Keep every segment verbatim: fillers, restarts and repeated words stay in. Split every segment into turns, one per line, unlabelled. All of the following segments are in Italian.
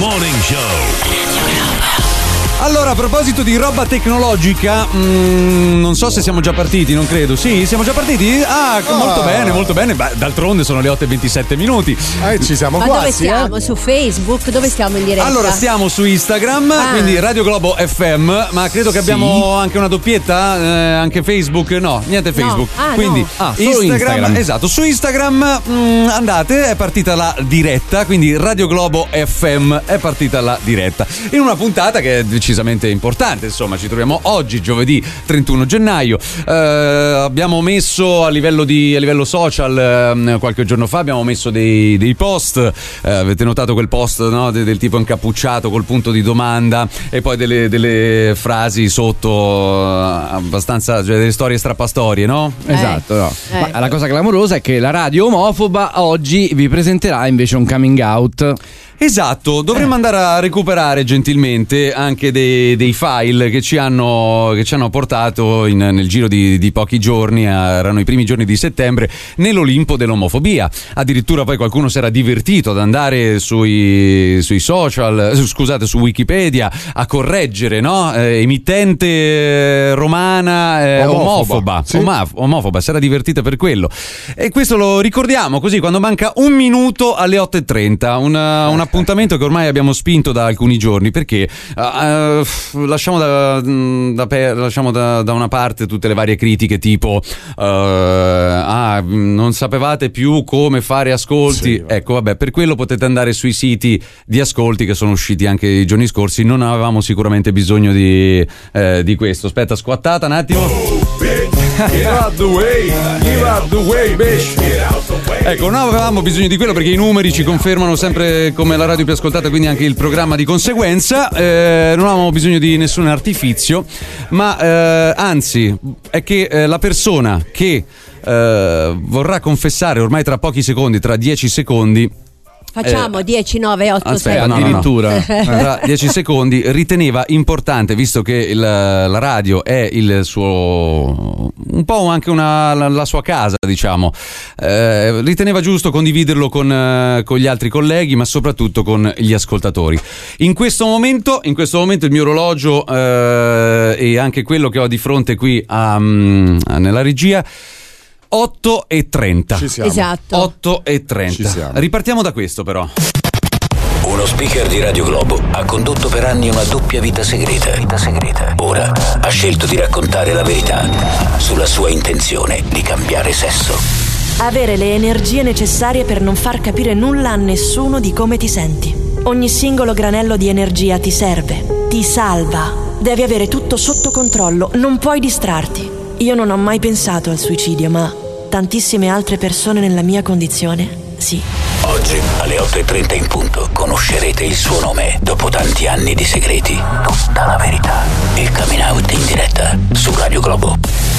Morning Show.
Allora, a proposito di roba tecnologica, mh, non so se siamo già partiti, non credo. Sì, siamo già partiti? Ah,
Oh.
molto bene, molto bene. Beh, d'altronde sono le otto e ventisette minuti.
Eh, ci siamo
Ma
quasi.
dove siamo?
Eh?
Su Facebook? Dove stiamo in diretta?
Allora, stiamo su Instagram,
Ah.
quindi Radio Globo F M, ma credo che abbiamo anche una doppietta, eh, anche Facebook. No, niente Facebook.
Ah,
quindi
no.
Ah, solo
Instagram,
Instagram.
esatto, su Instagram mh, andate, è partita la diretta, quindi Radio Globo F M è partita la diretta. In una puntata che è decisamente importante. Insomma, ci troviamo oggi, giovedì trentuno gennaio. Eh, abbiamo messo a livello di a livello social eh, qualche giorno fa abbiamo messo dei, dei post. Eh, avete notato quel post, no? De, del tipo incappucciato col punto di domanda e poi delle, delle frasi sotto eh, abbastanza, cioè delle storie strappastorie, no?
Esatto, no.
Eh.
Ma la cosa clamorosa è che la radio omofoba oggi vi presenterà invece un coming out.
Esatto, dovremmo andare a recuperare gentilmente anche dei, dei file che ci hanno, che ci hanno portato in, nel giro di, di pochi giorni, erano i primi giorni di settembre, nell'Olimpo dell'omofobia. Addirittura poi qualcuno si era divertito ad andare sui, sui social, scusate, su Wikipedia a correggere, no? Eh, emittente romana eh,
Omofoba,
omofoba,
sì.
Oma- omofoba, si era divertita per quello. E questo lo ricordiamo così quando manca un minuto alle otto e trenta, una, un appuntamento che ormai abbiamo spinto da alcuni giorni, perché uh, lasciamo, da, da, per, lasciamo da, da una parte tutte le varie critiche tipo uh, ah, non sapevate più come fare ascolti.
Sì,
ecco, vabbè, per quello potete andare sui siti di ascolti che sono usciti anche i giorni scorsi. Non avevamo sicuramente bisogno di, eh, di questo. Aspetta, squattata un attimo.
Get out the way, get out the way, bitch.
Ecco, non avevamo bisogno di quello perché i numeri ci confermano sempre come la radio più ascoltata, quindi anche il programma di conseguenza. Eh, non avevamo bisogno di nessun artifizio, ma eh, anzi è che eh, la persona che eh, vorrà confessare ormai tra pochi secondi, tra dieci secondi,
Facciamo
Eh,
dieci, nove, otto,
aspetta,
sei.
no, no, no.
Addirittura.
tra dieci secondi riteneva importante, visto che il, la radio è il suo, un po' anche una, la, la sua casa, diciamo, eh, riteneva giusto condividerlo con, eh, con gli altri colleghi, ma soprattutto con gli ascoltatori. In questo momento, in questo momento il mio orologio eh, e anche quello che ho di fronte qui a, mm, nella regia, otto e trenta.
Ci siamo.
Esatto.
otto e
Ci
trenta.
siamo.
Ripartiamo da questo però.
Uno speaker di Radio Globo ha condotto per anni una doppia vita segreta. Vita segreta. Ora ha scelto di raccontare la verità sulla sua intenzione di cambiare sesso.
Avere le energie necessarie per non far capire nulla a nessuno di come ti senti. Ogni singolo granello di energia ti serve, ti salva. Devi avere tutto sotto controllo, non puoi distrarti. Io non ho mai pensato al suicidio, ma tantissime altre persone nella mia condizione, sì.
Oggi alle otto e trenta in punto conoscerete il suo nome dopo tanti anni di segreti. Tutta la verità. Il coming out in diretta su Radio Globo.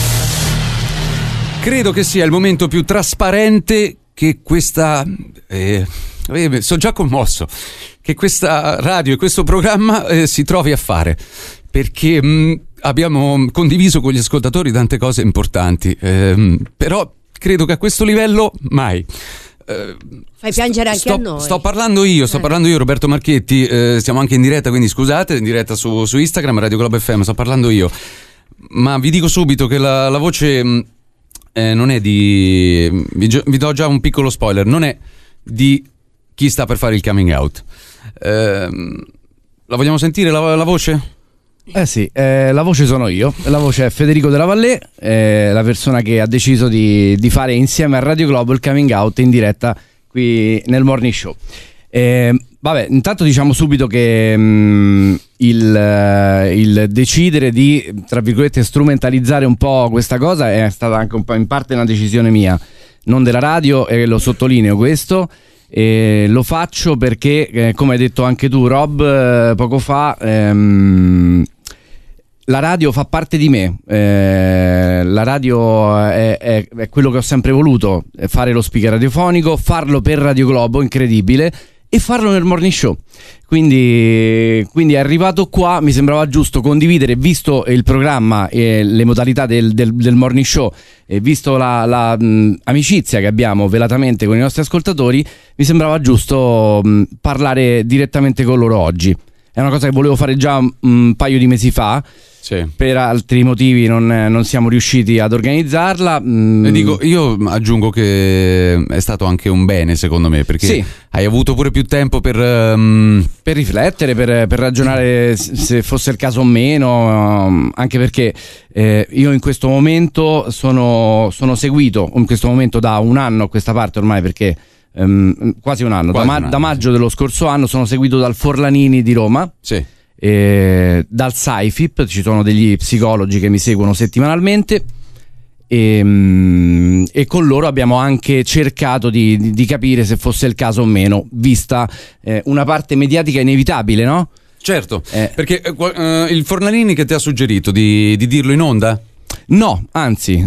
Credo che sia il momento più trasparente che questa... Eh, eh, sono già commosso. Che questa radio e questo programma eh, si trovi a fare. Perché mh, abbiamo condiviso con gli ascoltatori tante cose importanti. ehm, però credo che a questo livello mai. Eh,
Fai piangere anche
sto,
a noi.
Sto parlando io, sto
Eh.
parlando io, Roberto Marchetti. Eh, siamo anche in diretta, quindi scusate, in diretta su, su Instagram, Radio Globo F M. Sto parlando io. Ma vi dico subito che la, la voce... mh, Eh, non è di vi, gio- vi do già un piccolo spoiler, non è di chi sta per fare il coming out. Ehm, la vogliamo sentire la, la voce?
Eh sì, eh, la voce sono io, la voce è Federico Della Vallée, eh, la persona che ha deciso di, di fare insieme a Radio Globo il coming out in diretta qui nel Morning Show. Eh, vabbè, intanto diciamo subito che mh, il, eh, il decidere di, tra virgolette, strumentalizzare un po' questa cosa è stata anche un po' in parte una decisione mia, non della radio, e lo sottolineo questo. E lo faccio perché, eh, come hai detto anche tu, Rob, eh, poco fa, ehm, la radio fa parte di me. Eh, la radio è, è, è quello che ho sempre voluto, fare lo speaker radiofonico, farlo per Radio Globo, incredibile. e farlo nel morning show. Quindi, quindi è arrivato qua, mi sembrava giusto condividere, visto il programma e le modalità del, del, del morning show e visto la, la mh, amicizia che abbiamo velatamente con i nostri ascoltatori, mi sembrava giusto mh, parlare direttamente con loro oggi. È una cosa che volevo fare già un, un paio di mesi fa. Sì. Per altri motivi non, non siamo riusciti ad organizzarla. Mm.
E dico, io aggiungo che è stato anche un bene, secondo me, perché sì. hai avuto pure più tempo per um...
per riflettere, per, per ragionare se fosse il caso o meno, um, anche perché eh, io in questo momento sono, sono seguito in questo momento da un anno a questa parte ormai, perché um, quasi un anno, quasi da, ma- un anno da maggio sì. dello scorso anno sono seguito dal Forlanini di Roma.
Sì.
E dal SciFip, ci sono degli psicologi che mi seguono settimanalmente e, e con loro abbiamo anche cercato di, di, di capire se fosse il caso o meno, vista eh, una parte mediatica inevitabile, no?
Certo, eh. perché eh, il Forlanini che ti ha suggerito di, di dirlo in onda?
No, anzi,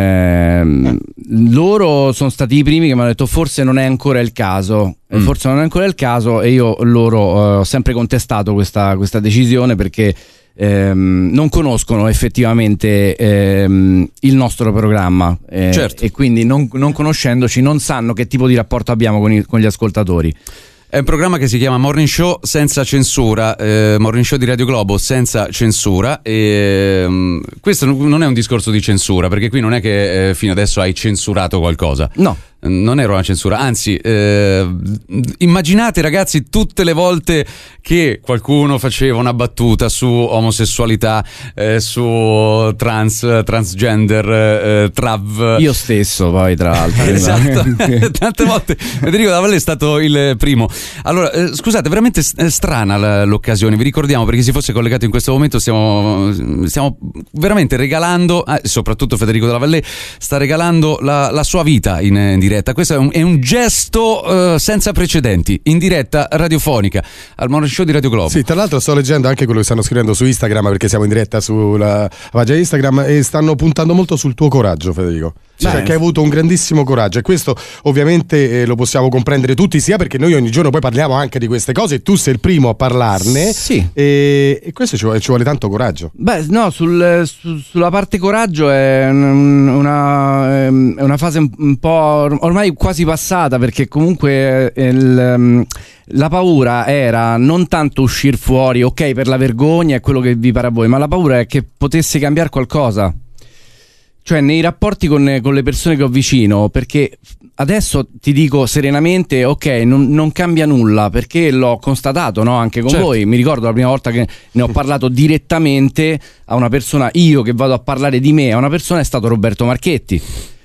ehm, loro sono stati i primi che mi hanno detto forse non è ancora il caso, mm. forse non è ancora il caso, e io loro eh, ho sempre contestato questa, questa decisione perché ehm, non conoscono effettivamente ehm, il nostro programma eh,
certo.
e quindi non, non conoscendoci non sanno che tipo di rapporto abbiamo con, i, con gli ascoltatori.
È un programma che si chiama Morning Show senza censura, eh, Morning Show di Radio Globo senza censura, e um, questo non è un discorso di censura, perché qui non è che eh, fino adesso hai censurato qualcosa.
No.
Non era una censura, anzi eh, immaginate ragazzi tutte le volte che qualcuno faceva una battuta su omosessualità, eh, su trans, transgender, eh, trav.
Io stesso poi tra l'altro.
Esatto, tante volte. Federico Della Valle è stato il primo. Allora, eh, scusate, veramente strana l'occasione, vi ricordiamo, perché si fosse collegato in questo momento, stiamo, stiamo veramente regalando, eh, soprattutto Federico Della Valle sta regalando la, la sua vita in, in diretta. Questo è un, è un gesto uh, senza precedenti, in diretta radiofonica al Morning Show di Radio Globo.
Sì, tra l'altro sto leggendo anche quello che stanno scrivendo su Instagram, perché siamo in diretta sulla pagina Instagram, e stanno puntando molto sul tuo coraggio, Federico. Cioè, Beh, che hai avuto un grandissimo coraggio, e questo ovviamente eh, lo possiamo comprendere tutti, sia perché noi ogni giorno poi parliamo anche di queste cose e tu sei il primo a parlarne.
Sì.
E, e questo ci vuole, ci vuole tanto coraggio.
Beh, no, sul, su, sulla parte coraggio è una, è una fase un po' ormai quasi passata, perché comunque il, la paura era non tanto uscire fuori, ok, per la vergogna e quello che vi pare a voi, ma la paura è che potesse cambiare qualcosa. Cioè nei rapporti con, con le persone che ho vicino, perché adesso ti dico serenamente, ok, non, non cambia nulla, perché l'ho constatato, no? Anche con certo. voi. Mi ricordo la prima volta che ne ho parlato direttamente a una persona, io che vado a parlare di me a una persona, è stato Roberto Marchetti,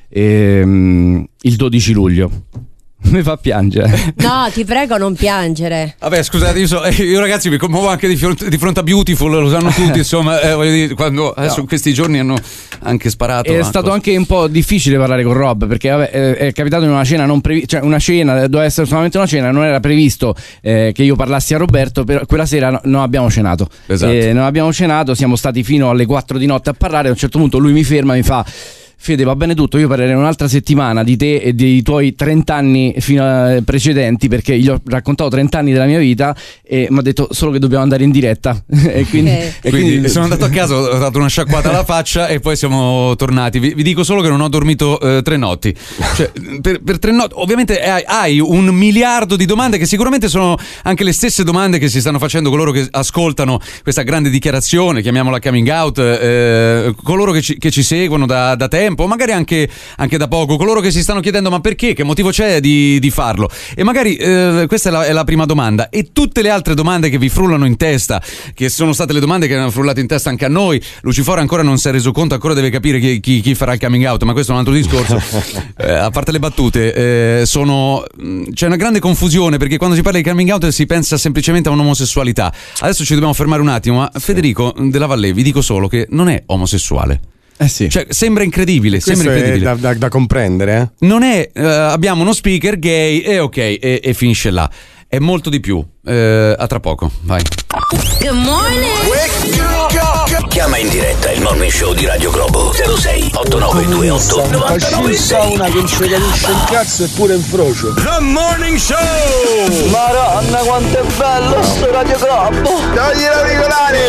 ehm, il dodici luglio. Mi fa piangere.
No, ti prego, non piangere.
Vabbè, scusate, io, so, io ragazzi mi commuovo anche di fronte, di fronte a Beautiful, lo sanno tutti, insomma, eh, voglio dire, quando adesso in questi giorni hanno anche sparato.
È stato cosa. anche un po' difficile parlare con Rob, perché vabbè, è capitato in una cena non previ- cioè una cena, doveva essere solamente una cena, non era previsto eh, che io parlassi a Roberto, per quella sera no, non abbiamo cenato.
Esatto.
Eh, non abbiamo cenato, siamo stati fino alle quattro di notte a parlare, a un certo punto lui mi ferma e mi fa: Fede, va bene tutto, io parlerei un'altra settimana di te e dei tuoi trenta anni fino a precedenti, perché gli ho raccontato trenta anni della mia vita e mi ha detto solo che dobbiamo andare in diretta. e quindi,
okay.
e quindi, quindi sono andato a casa, ho dato una sciacquata alla faccia e poi siamo tornati. Vi, vi dico solo che non ho dormito eh, tre notti. Cioè, per, per tre notti, ovviamente hai, hai un miliardo di domande che sicuramente sono anche le stesse domande che si stanno facendo coloro che ascoltano questa grande dichiarazione, chiamiamola coming out, eh, coloro che ci, che ci seguono da, da tempo, magari anche, anche da poco, coloro che si stanno chiedendo ma perché, che motivo c'è di, di farlo, e magari eh, questa è la, è la prima domanda, e tutte le altre domande che vi frullano in testa, che sono state le domande che hanno frullato in testa anche a noi. Lucifora ancora non si è reso conto, ancora deve capire chi, chi, chi farà il coming out, ma questo è un altro discorso. eh, a parte le battute, eh, sono c'è una grande confusione, perché quando si parla di coming out si pensa semplicemente a un'omosessualità. Adesso ci dobbiamo fermare un attimo, ma Federico Della Valle, vi dico solo che non è omosessuale.
Eh sì.
Cioè, sembra incredibile, sembra incredibile.
È da, da, da comprendere, eh?
Non è uh, abbiamo uno speaker gay e ok, e, e finisce là. È molto di più. Uh, a tra poco, vai.
Good morning.
Chiama in diretta il Morning Show di Radio Globo zero sei otto nove due otto nove nove sei.
Una che non ci capisce un cazzo eppure in frocio.
The Morning Show!
Madonna quanto è bello sto Radio Globo! Togli l'auricolare!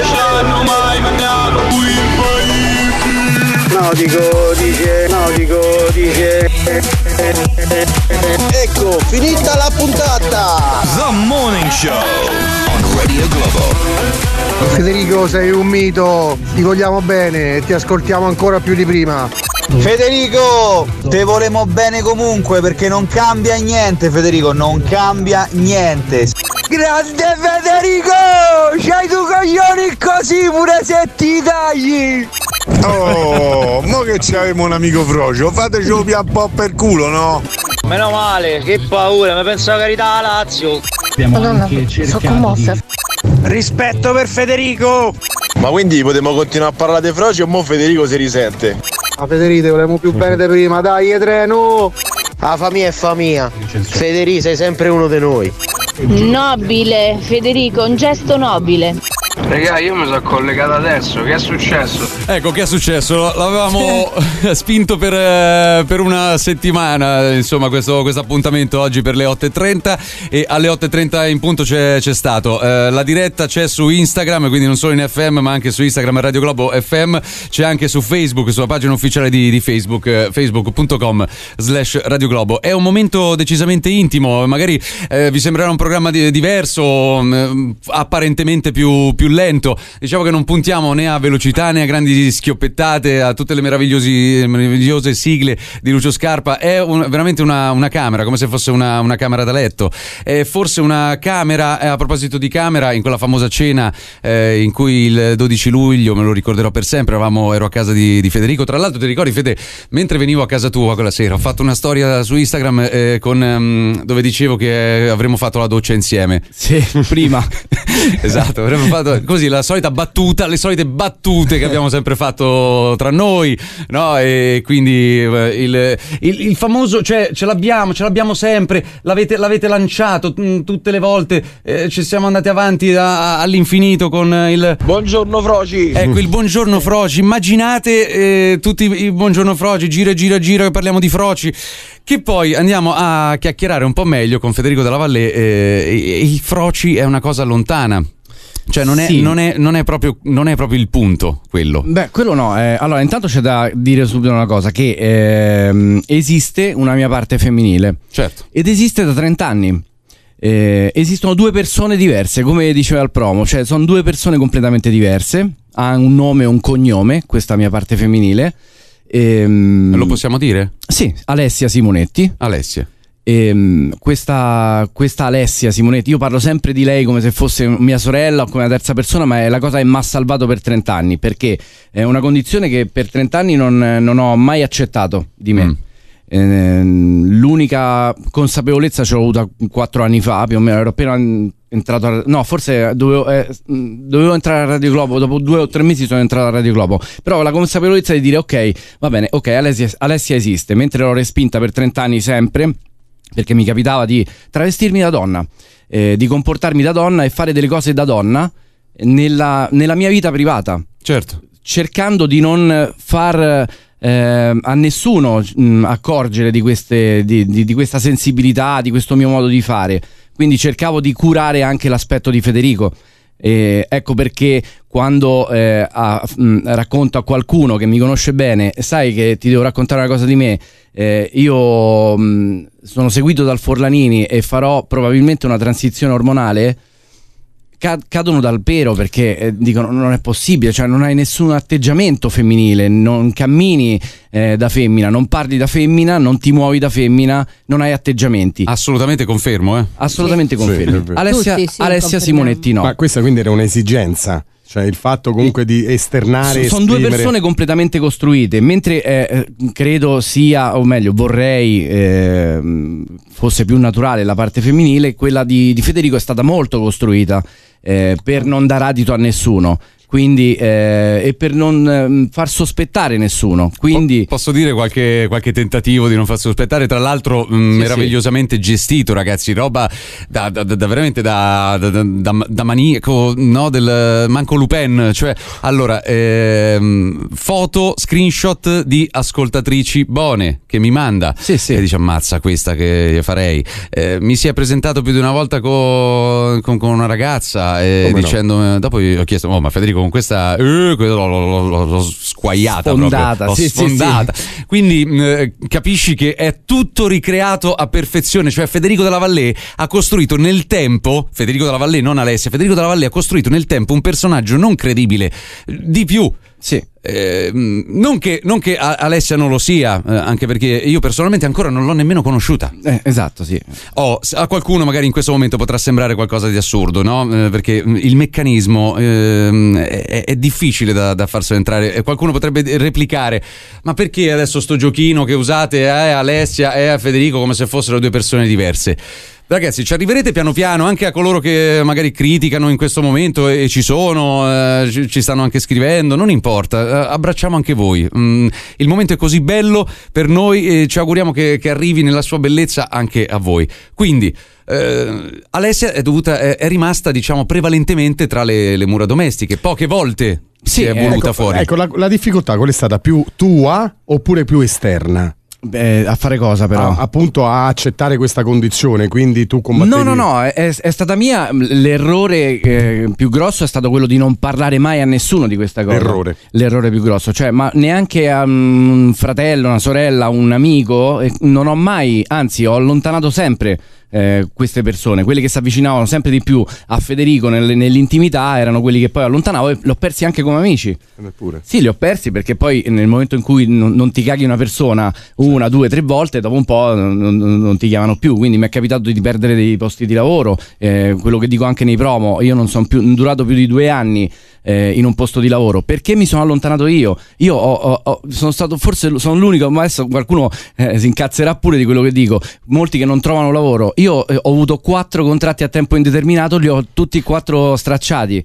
Nautico dice, Nautico dice. Ecco, finita la puntata!
The Morning Show on Radio Globo.
Federico, sei un mito, ti vogliamo bene e ti ascoltiamo ancora più di prima.
Federico, te volemo bene comunque perché non cambia niente, Federico, non cambia niente.
Grande Federico, c'hai tu coglioni così pure se ti tagli.
Oh, mo che c'avemo un amico frocio, fatecelo più un po' per culo, no?
Meno male, che paura, mi penso la carità a Lazio.
Madonna, sono commossa.
Rispetto per Federico.
Ma quindi potremmo continuare a parlare di froci o mo Federico si risente?
Ma Federico, volevamo più bene di prima, dai, e treno!
La famiglia è famiglia. Federico, sei sempre uno di noi.
Nobile, Federico, un gesto nobile.
Raga, io mi sono collegato adesso, che è successo?
Ecco, che è successo? L'avevamo spinto per, eh, per una settimana, insomma, questo appuntamento oggi per le otto e trenta, e alle otto e trenta in punto c'è, c'è stato. Eh, la diretta c'è su Instagram, quindi non solo in F M ma anche su Instagram Radio Globo F M, c'è anche su Facebook, sulla pagina ufficiale di, di Facebook, eh, facebook punto com slash Radio Globo. È un momento decisamente intimo, magari eh, vi sembrerà un programma di, diverso, mh, apparentemente più, più lento. Diciamo che non puntiamo né a velocità né a grandi schioppettate, a tutte le meravigliosi, meravigliose sigle di Lucio Scarpa. È un, veramente una, una camera, come se fosse una, una camera da letto. È forse una camera, eh, a proposito di camera, in quella famosa cena eh, in cui il dodici luglio, me lo ricorderò per sempre, eravamo, ero a casa di, di Federico. Tra l'altro ti ricordi, Fede, mentre venivo a casa tua quella sera ho fatto una storia su Instagram eh, con, um, dove dicevo che avremmo fatto la doccia insieme.
Sì, prima.
Esatto, avremmo fatto così la solita battuta, le solite battute che abbiamo sempre fatto tra noi, no? E quindi il, il, il famoso, cioè ce l'abbiamo, ce l'abbiamo sempre, l'avete, l'avete lanciato mh, tutte le volte, eh, ci siamo andati avanti a, all'infinito con il
buongiorno Froci.
Ecco, il buongiorno Froci. Immaginate eh, tutti i buongiorno Froci, gira gira gira che parliamo di Froci. Che poi andiamo a chiacchierare un po' meglio con Federico Della Valle. Eh, il Froci è una cosa lontana. Cioè non è,
sì.
non, è, non, è proprio, non è proprio il punto quello.
Beh, quello no. Eh, allora, intanto c'è da dire subito una cosa: che ehm, esiste una mia parte femminile.
Certo.
Ed esiste da trenta anni. Eh, esistono due persone diverse, come diceva il promo. Cioè sono due persone completamente diverse. Ha un nome e un cognome, questa mia parte femminile. Ehm,
Lo possiamo dire?
Sì, Alessia Simonetti.
Alessia.
E, questa, questa Alessia Simonetti, io parlo sempre di lei come se fosse mia sorella o come una terza persona, ma è la cosa che mi ha salvato per trenta anni, perché è una condizione che per trenta anni non, non ho mai accettato di me. Mm. Eh, l'unica consapevolezza ce l'ho avuta quattro anni fa, più o meno, ero appena entrato a, no forse dovevo, eh, dovevo entrare a Radio Globo, dopo due o tre mesi sono entrato a Radio Globo, però la consapevolezza di dire ok, va bene, ok, Alessia, Alessia esiste, mentre l'ho respinta per trenta anni sempre, perché mi capitava di travestirmi da donna, eh, di comportarmi da donna e fare delle cose da donna nella, nella mia vita privata.
Certo.
Cercando di non far eh, a nessuno mh, accorgere di, queste, di, di, di questa sensibilità, di questo mio modo di fare. Quindi cercavo di curare anche l'aspetto di Federico. Eh, ecco perché quando eh, a, mh, racconto a qualcuno che mi conosce bene, sai che ti devo raccontare una cosa di me, eh, io mh, sono seguito dal Forlanini e farò probabilmente una transizione ormonale, ca- cadono dal pero, perché eh, dicono non è possibile, cioè non hai nessun atteggiamento femminile, non cammini eh, da femmina, non parli da femmina, non ti muovi da femmina, non hai atteggiamenti.
Assolutamente confermo, eh.
Assolutamente
sì.
confermo.
Sì,
Alessia,
Tutti, sì,
Alessia Simonetti no.
Ma questa quindi era un'esigenza, cioè il fatto comunque di esternare,
sono due persone completamente costruite, mentre eh, credo sia, o meglio vorrei eh, fosse più naturale la parte femminile, quella di, di Federico è stata molto costruita eh, per non dar adito a nessuno. quindi eh, e per non eh, far sospettare nessuno. Quindi
po- posso dire qualche, qualche tentativo di non far sospettare, tra l'altro mh, sì, meravigliosamente sì. gestito, ragazzi, roba da, da, da veramente da, da, da, da maniaco, no, del manco Lupin, cioè allora ehm, foto, screenshot di ascoltatrici buone che mi manda
sì, sì.
e dice ammazza questa che farei, eh, mi si è presentato più di una volta con, con, con una ragazza e dicendo no? Dopo gli ho chiesto oh ma Federico con questa eh, l'ho, l'ho, l'ho, l'ho squagliata
sfondata,
proprio,
sì,
sfondata. Sì, sì. Quindi eh, capisci che è tutto ricreato a perfezione, cioè Federico Della Vallée ha costruito nel tempo, Federico Della Vallée non Alessia, Federico Della Vallée ha costruito nel tempo un personaggio non credibile, di più.
Sì.
Eh, non, che, non che Alessia non lo sia, eh, anche perché io personalmente ancora non l'ho nemmeno conosciuta.
Eh, esatto, sì.
Oh, a qualcuno magari in questo momento potrà sembrare qualcosa di assurdo, no? Eh, perché il meccanismo eh, è, è difficile da, da farselo entrare. E qualcuno potrebbe replicare: ma perché adesso sto giochino che usate è eh, Alessia e a Federico come se fossero due persone diverse? Ragazzi, ci arriverete piano piano anche a coloro che magari criticano in questo momento e ci sono, eh, ci, ci stanno anche scrivendo, non importa, eh, abbracciamo anche voi. Mm, il momento è così bello per noi e ci auguriamo che, che arrivi nella sua bellezza anche a voi. Quindi eh, Alessia è, dovuta, è, è rimasta diciamo prevalentemente tra le, le mura domestiche, poche volte
sì,
si è voluta
ecco,
fuori.
Ecco, la, la difficoltà qual è stata? Più tua oppure più esterna?
Beh, a fare cosa però?
Ah, appunto a accettare questa condizione, quindi tu combattevi...
No, no, no, è, è stata mia, l'errore eh, più grosso è stato quello di non parlare mai a nessuno di questa cosa.
L'errore.
L'errore più grosso, cioè ma neanche a un fratello, una sorella, un amico, eh, non ho mai, anzi ho allontanato sempre Eh, queste persone, quelli che si avvicinavano sempre di più a Federico nel, nell'intimità erano quelli che poi allontanavo e l'ho persi anche come amici.
Neppure.
Sì, li ho persi perché poi nel momento in cui non, non ti caghi una persona una, due, tre volte, dopo un po' non, non, non ti chiamano più, quindi mi è capitato di perdere dei posti di lavoro, eh, quello che dico anche nei promo, io non sono più durato più di due anni eh, in un posto di lavoro perché mi sono allontanato io. Io ho, ho, ho, sono stato forse sono l'unico, ma adesso qualcuno eh, si incazzerà pure di quello che dico, molti che non trovano lavoro. Io eh, ho avuto quattro contratti a tempo indeterminato, li ho tutti e quattro stracciati.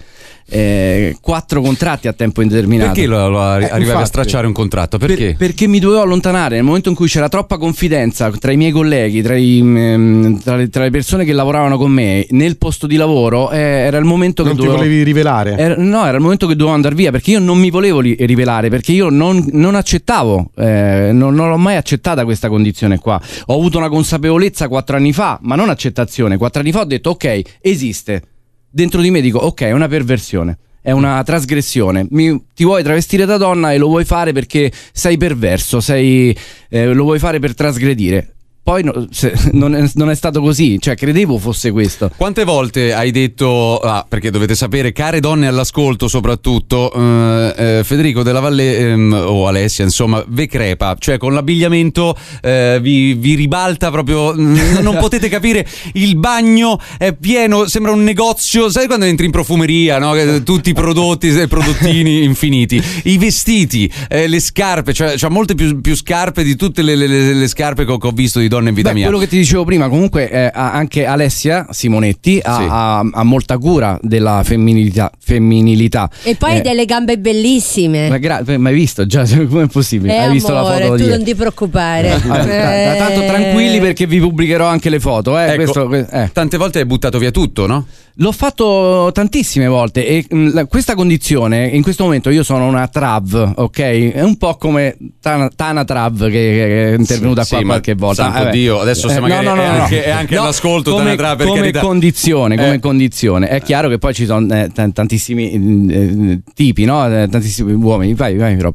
Eh, quattro contratti a tempo indeterminato.
Perché lo, lo arri-
eh,
arrivavi
infatti,
a stracciare un contratto? Perché?
Per, perché mi dovevo allontanare nel momento in cui c'era troppa confidenza tra i miei colleghi, tra, i, mh, tra, le, tra le persone che lavoravano con me nel posto di lavoro. Eh, era il momento
non
che
ti
dovevo,
volevi rivelare?
Era, no, era il momento che dovevo andare via perché io non mi volevo li, rivelare perché io non, non accettavo, eh, non, non l'ho mai accettata questa condizione qua. Ho avuto una consapevolezza quattro anni fa, ma non accettazione. Quattro anni fa ho detto ok, esiste. Dentro di me dico ok, è una perversione. È una trasgressione. Mi, ti vuoi travestire da donna e lo vuoi fare perché sei perverso, sei, eh, lo vuoi fare per trasgredire. Poi no, se, non, è, non è stato così, cioè credevo fosse questo.
Quante volte hai detto, ah, perché dovete sapere, care donne all'ascolto soprattutto, eh, eh, Federico Della Vallée ehm, o Alessia, insomma, ve crepa, cioè con l'abbigliamento eh, vi, vi ribalta proprio, n- non potete capire, il bagno è pieno, sembra un negozio, sai quando entri in profumeria, no? Tutti i prodotti e prodottini infiniti, i vestiti, eh, le scarpe, cioè c'ha molte più, più scarpe di tutte le, le, le scarpe che ho, che ho visto di donne in vita
Beh,
mia.
Quello che ti dicevo prima, comunque eh, anche Alessia Simonetti ha,
Sì.
ha, ha molta cura della femminilità, femminilità.
E poi
Eh,
delle gambe bellissime.
ma gra- ma hai visto già come è possibile?
Eh,
Hai visto
amore,
la foto
tu
di
non ti preoccupare.
Ah, t- t- tanto
Eh.
tranquilli perché vi pubblicherò anche le foto. Eh,
Ecco,
questo, eh.
tante volte hai buttato via tutto, no?
L'ho fatto tantissime volte e mh, la- questa condizione, in questo momento io sono una trav, ok? È un po' come Tana, Tana Trav che, che è intervenuta
Sì,
qua
sì,
qualche
ma
volta.
santo
Vabbè.
Dio, adesso se magari è anche- è anche all'ascolto,
come,
Tana Trav, per
come
carità.
condizione, come
Eh.
condizione. È chiaro che poi ci sono eh, t- tantissimi eh, tipi, no? Eh, tantissimi uomini. Vai, vai, Rob.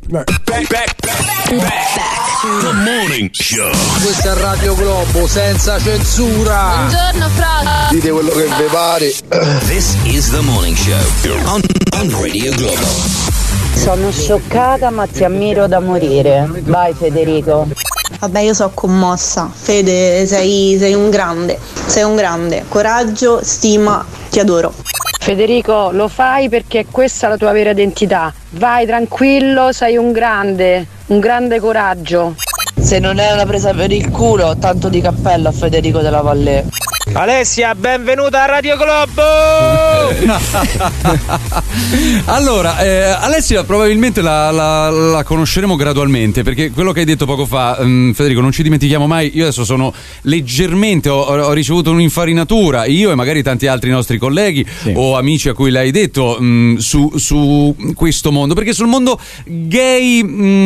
The Morning Show.
Questa è Radio Globo senza censura.
Buongiorno Frodo.
Dite quello che vi pare.
This is The Morning Show on, on Radio Globo.
Sono scioccata ma ti ammiro da morire. Vai Federico.
Vabbè, io sono commossa. Fede, sei, sei un grande. Sei un grande. Coraggio, stima, ti adoro.
Federico, lo fai perché questa è la tua vera identità. Vai tranquillo, sei un grande, un grande coraggio.
Se non è una presa per il culo, tanto di cappello a Federico Della Vallée.
Alessia, benvenuta a Radio Globo!
Allora, eh, Alessia probabilmente la, la, la conosceremo gradualmente, perché quello che hai detto poco fa, um, Federico, non ci dimentichiamo mai, io adesso sono leggermente, ho, ho ricevuto un'infarinatura, io e magari tanti altri nostri colleghi sì. o amici a cui l'hai detto, um, su, su questo mondo, perché sul mondo gay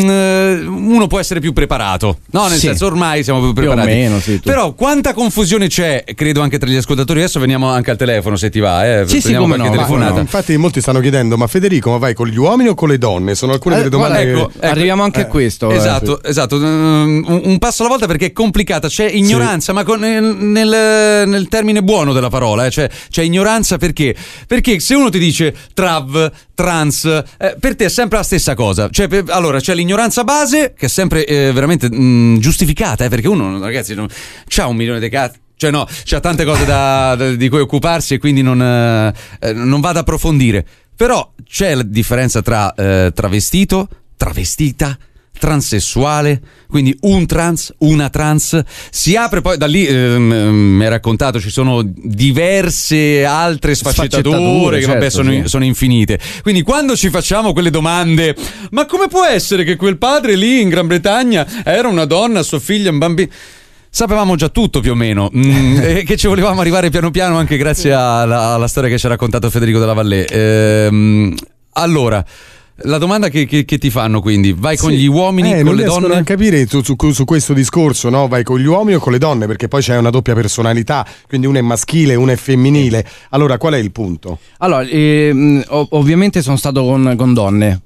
um, uno può essere più preparato, no? Nel sì. senso, ormai siamo più preparati.
Più o meno, sì,
però quanta confusione c'è, credo anche tra gli ascoltatori. Adesso veniamo anche al telefono, se ti va, eh.
Sì, sì, come no,
telefonata. No. Infatti molti stanno chiedendo: ma Federico, ma vai con gli uomini o con le donne? Sono alcune delle domande.
Ecco,
che...
ecco,
arriviamo anche eh. a questo.
Esatto,
eh.
esatto. Un, un passo alla volta, perché è complicata. C'è ignoranza, sì. ma con, nel, nel, nel termine buono della parola, eh. cioè, c'è ignoranza perché? Perché se uno ti dice trav, trans, eh, per te è sempre la stessa cosa. Cioè, per, allora c'è l'ignoranza base, che è sempre eh, veramente mh, giustificata, eh, perché uno, ragazzi, non, c'ha un milione di cazzo. Cioè no, c'ha tante cose da, da, di cui occuparsi e quindi non, eh, non va ad approfondire. Però c'è la differenza tra eh, travestito, travestita, transessuale, quindi un trans, una trans. Si apre poi da lì, eh, mi hai raccontato, ci sono diverse altre sfaccettature, sfaccettature che certo, vabbè sono, sì. sono infinite. Quindi quando ci facciamo quelle domande, ma come può essere che quel padre lì in Gran Bretagna era una donna, sua figlia, un bambino... Sapevamo già tutto più o meno, mm, e che ci volevamo arrivare piano piano anche grazie alla, alla storia che ci ha raccontato Federico della Vallée. Ehm, allora, la domanda che, che, che ti fanno quindi, vai con sì. gli uomini,
eh,
con le donne?
Non a capire su, su, su questo discorso, no? Vai con gli uomini o con le donne, perché poi c'è una doppia personalità, quindi una è maschile, una è femminile. Allora qual è il punto?
Allora, ehm, ovviamente sono stato con, con donne,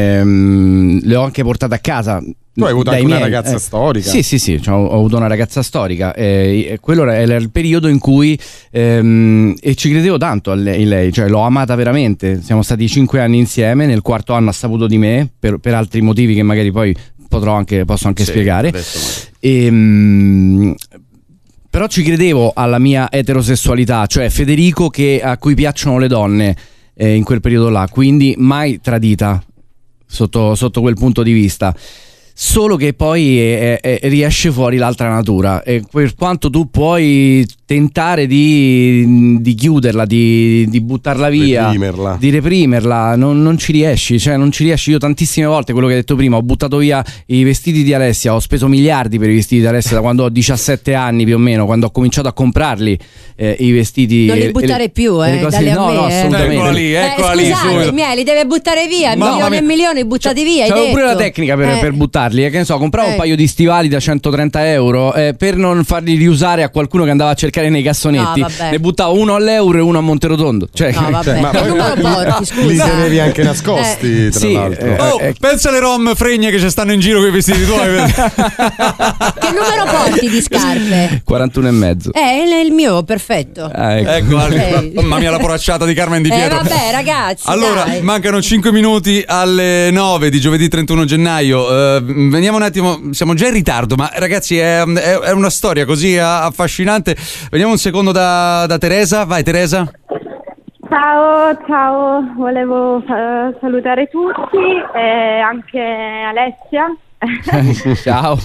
ehm, le ho anche portate a casa.
Tu hai avuto anche
miei,
una ragazza
eh,
storica?
Sì, sì, sì, cioè, ho, ho avuto una ragazza storica. Eh, quello era il periodo in cui ehm, e ci credevo tanto a lei, in lei, cioè l'ho amata veramente. Siamo stati cinque anni insieme, nel quarto anno ha saputo di me per, per altri motivi che magari poi potrò anche, posso anche sì, spiegare. E, mh, però ci credevo alla mia eterosessualità, cioè Federico che, a cui piacciono le donne eh, in quel periodo là, quindi mai tradita sotto, sotto quel punto di vista. Solo che poi eh, eh, riesce fuori l'altra natura, e per quanto tu puoi tentare di, di chiuderla, di, di buttarla via,
reprimerla.
di reprimerla, non, non ci riesci, cioè non ci riesci. Io tantissime volte, quello che hai detto prima, ho buttato via i vestiti di Alessia, ho speso miliardi per i vestiti di Alessia da quando ho diciassette anni più o meno, quando ho cominciato a comprarli eh, i vestiti.
Non li buttare
le,
più, eh,
cose,
dalle
no,
a me,
no, assolutamente.
Eccola lì, eccola
eh,
lì.
Scusate, miei, li deve buttare via,
Ma,
milioni e milioni buttati via. Hai
C'avevo
detto.
pure la tecnica per,
eh.
per buttarli, eh, che ne so, compravo
Eh.
un paio di stivali da centotrenta euro eh, per non farli riusare a qualcuno che andava a cercare nei cassonetti.
No, vabbè.
ne buttavo uno all'euro e uno a Monterotondo, cioè,
no, vabbè.
Cioè, ma
ma come lo porti, scusa?
Li tenevi anche nascosti,
eh.
tra
sì,
l'altro.
eh,
Oh,
eh,
pensa alle rom fregne che ci stanno in giro con i vestiti tuoi.
Che numero porti di scarpe?
quarantuno e mezzo.
Eh, è il mio, perfetto.
Ah, ecco.
Ecco,
Eh.
mamma mia, la poracciata di Carmen Di
Eh
Pietro.
vabbè, ragazzi.
Allora,
dai.
mancano cinque minuti alle nove di giovedì trentuno gennaio. Uh, veniamo un attimo, siamo già in ritardo, ma ragazzi è, è, è una storia così affascinante. Veniamo un secondo da, da Teresa. Vai Teresa.
Ciao, ciao, volevo uh, salutare tutti e anche Alessia.
Ciao.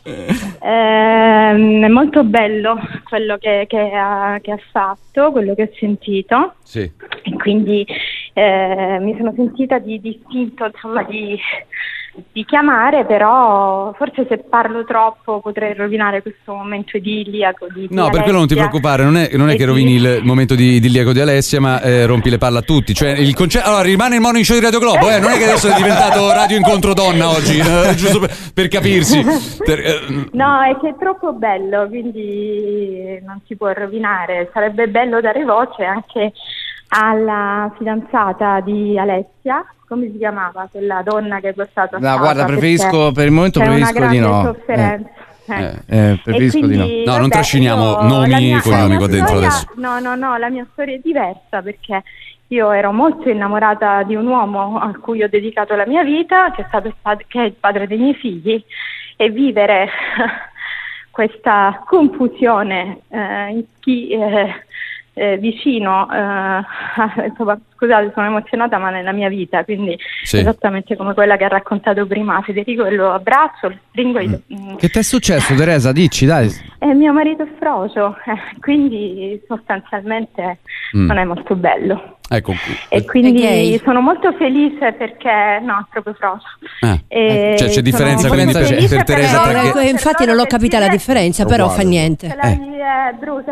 Eh, è molto bello quello che, che, ha, che ha fatto, quello che ho sentito.
Sì.
E quindi eh, mi sono sentita di distinto, insomma, di, di chiamare, però forse se parlo troppo potrei rovinare questo momento idilliaco di, di
No, per quello non ti preoccupare, non è, non è che rovini il momento di idilliaco di Alessia, ma eh, rompi le palle a tutti. Cioè, il conce- allora rimane il morning show di Radio Globo, eh? Non è che adesso è diventato Radio Incontro Donna oggi, eh, giusto per, per capirsi. Per, eh.
No, è che è troppo bello, quindi non si può rovinare. Sarebbe bello dare voce anche alla fidanzata di Alessia. Come si chiamava quella donna che è portata a
No, guarda, preferisco per il momento preferisco di no.
Sofferenza.
Eh. Eh, eh, preferisco
quindi,
di no.
No,
vabbè,
non trasciniamo
io,
nomi
mia,
con nomi qua dentro
storia,
adesso.
No, no, no, la mia storia è diversa perché io ero molto innamorata di un uomo a cui ho dedicato la mia vita, che è stato il pad- che è il padre dei miei figli, e vivere questa confusione eh, in chi eh, eh, vicino, eh, scusate sono emozionata, ma nella mia vita, quindi
sì.
esattamente come quella che ha raccontato prima Federico, e lo abbraccio, lo stringo.
Mm. Che ti è successo, Teresa? Dici, dai.
Eh, mio marito è frocio, eh, quindi sostanzialmente mm. non è molto bello.
Ecco.
E quindi sono molto felice perché no, è proprio frocio.
Ah,
e
cioè c'è differenza quindi per, per Teresa tra
che... eh, infatti non l'ho capita la differenza,
è
però
uguale.
fa niente.
Lei è brutta.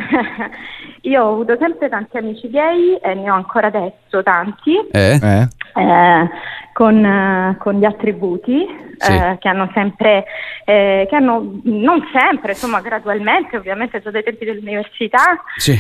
Io ho avuto sempre tanti amici gay e ne ho ancora adesso tanti.
Eh? Eh.
Eh, con, eh, con gli attributi
sì.
eh, che hanno sempre eh, che hanno non sempre, insomma gradualmente, ovviamente già dai tempi dell'università
sì.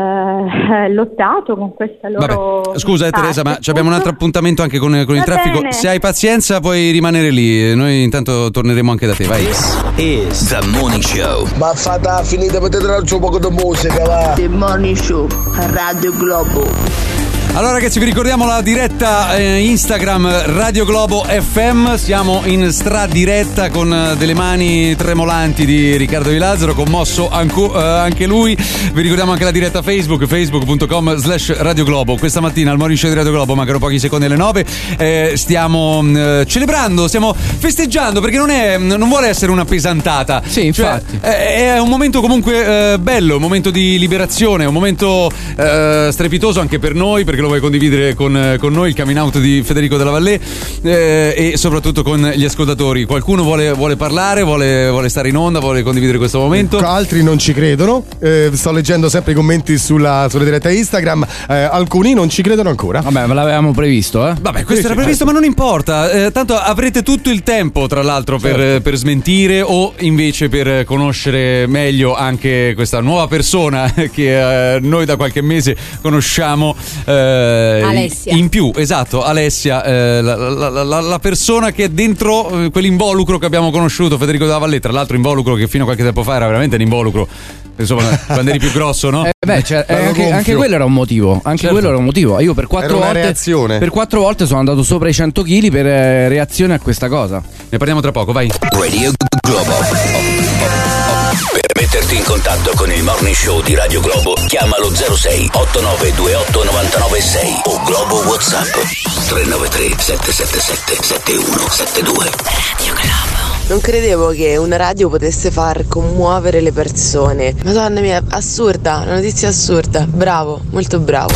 eh, lottato con questa loro.
Vabbè. Scusa eh, Teresa, ma
punto.
abbiamo un altro appuntamento anche con, con il
Va
traffico.
bene.
Se hai pazienza puoi rimanere lì, noi intanto torneremo anche da te, vai.
This is The Morning Show.
Ma fata finita, potete darci un po' di musica, va.
The Morning Show, Radio Globo.
Allora ragazzi, vi ricordiamo la diretta eh, Instagram Radio Globo F M. Siamo in stradiretta con eh, delle mani tremolanti di Riccardo Di Lazzaro, commosso anco, eh, anche lui. Vi ricordiamo anche la diretta Facebook, facebook punto com slash Radio Globo. Questa mattina al Morning Show di Radio Globo, mancano pochi secondi alle nove, eh, stiamo eh, celebrando, stiamo festeggiando, perché non è non vuole essere una pesantata.
Sì, infatti.
Cioè, è, è un momento comunque eh, bello, un momento di liberazione, un momento eh, strepitoso anche per noi, perché lo vuoi condividere con, con noi il coming out di Federico Della Vallée eh, e soprattutto con gli ascoltatori. Qualcuno vuole, vuole parlare, vuole, vuole stare in onda, vuole condividere questo momento?
Altri non ci credono, eh, sto leggendo sempre i commenti sulla, sulla diretta Instagram, eh, alcuni non ci credono ancora.
Vabbè, ve l'avevamo previsto, eh?
Vabbè, questo era previsto, ma non importa, eh, tanto avrete tutto il tempo tra l'altro per, certo. per smentire o invece per conoscere meglio anche questa nuova persona che eh, noi da qualche mese conosciamo. Eh,
Alessia.
In più, esatto, Alessia, eh, la, la, la, la persona che è dentro eh, quell'involucro che abbiamo conosciuto, Federico Della Vallée, tra l'altro involucro che fino a qualche tempo fa era veramente un involucro, insomma, quando eri più grosso, no?
Eh beh, cioè, eh, anche, anche quello era un motivo, anche
certo.
quello era un motivo. Io per quattro
era una
volte
reazione.
per quattro volte sono andato sopra i cento chili per eh, reazione a questa cosa.
Ne parliamo tra poco, vai.
Radio Globo. Per metterti in contatto con il Morning Show di Radio Globo, chiamalo zero sei otto nove due otto nove nove sei o Globo WhatsApp tre nove tre sette sette sette sette uno sette due. Radio Globo.
Non credevo che una radio potesse far commuovere le persone. Madonna mia, assurda, una notizia assurda. Bravo, molto bravo.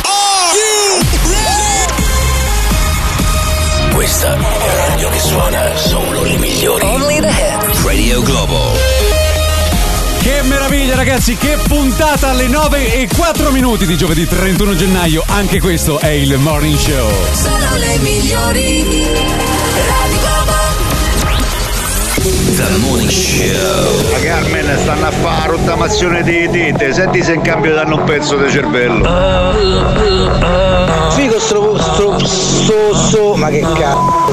Questa è la radio che suona solo i migliori. Only the hits. Radio Globo.
Che meraviglia ragazzi, che puntata alle nove e quattro minuti di giovedì trentuno gennaio. Anche questo è il Morning Show.
Sono le migliori. Radio Globo.
The Morning Show.
Ma Carmen stanno a fare rottamazione di dite. Senti se in cambio danno un pezzo di cervello.
Figo sto sto sto sto ma che cazzo.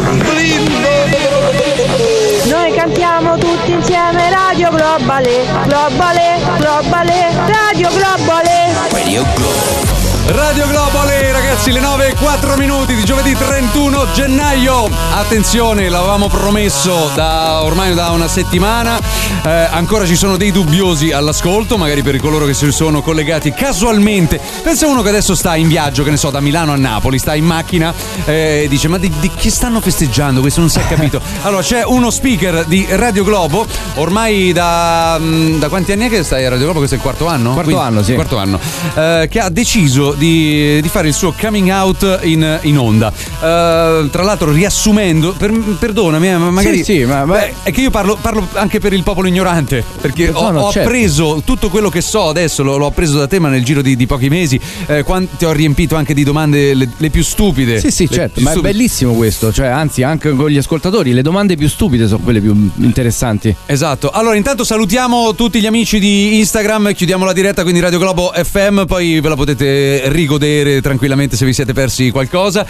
Noi cantiamo tutti insieme Radio Globale, Globale, Globale, Radio Globale.
Radio Globo.
Radio Globale, ragazzi, le nove e quattro minuti di giovedì trentuno gennaio. Attenzione, l'avevamo promesso da ormai da una settimana. Eh, ancora ci sono dei dubbiosi all'ascolto, magari per coloro che si sono collegati casualmente. Pensa uno che adesso sta in viaggio, che ne so, da Milano a Napoli, sta in macchina e eh, dice: ma di, di chi stanno festeggiando? Questo non si è capito. Allora, c'è uno speaker di Radio Globo, ormai da, da quanti anni è che stai a Radio Globo? Questo è il quarto anno?
Quarto
Quindi,
anno, sì.
Quarto anno. Eh, che ha deciso Di, di fare il suo coming out in, in onda. Uh, tra l'altro, riassumendo, per, perdonami, eh, ma magari
sì, sì, ma, ma...
Beh, è che io parlo, parlo anche per il popolo ignorante, perché
no,
ho,
no,
ho
certo.
appreso tutto quello che so adesso, lo, l'ho appreso da te, ma nel giro di, di pochi mesi. Eh, quanti ho riempito anche di domande le, le più stupide.
Sì, sì,
le
certo, ma stupide. È bellissimo questo, cioè, anzi, anche con gli ascoltatori, le domande più stupide sono quelle più interessanti.
Esatto. Allora, intanto salutiamo tutti gli amici di Instagram, chiudiamo la diretta, quindi Radio Globo F M, poi ve la potete potete rigodere tranquillamente se vi siete persi qualcosa.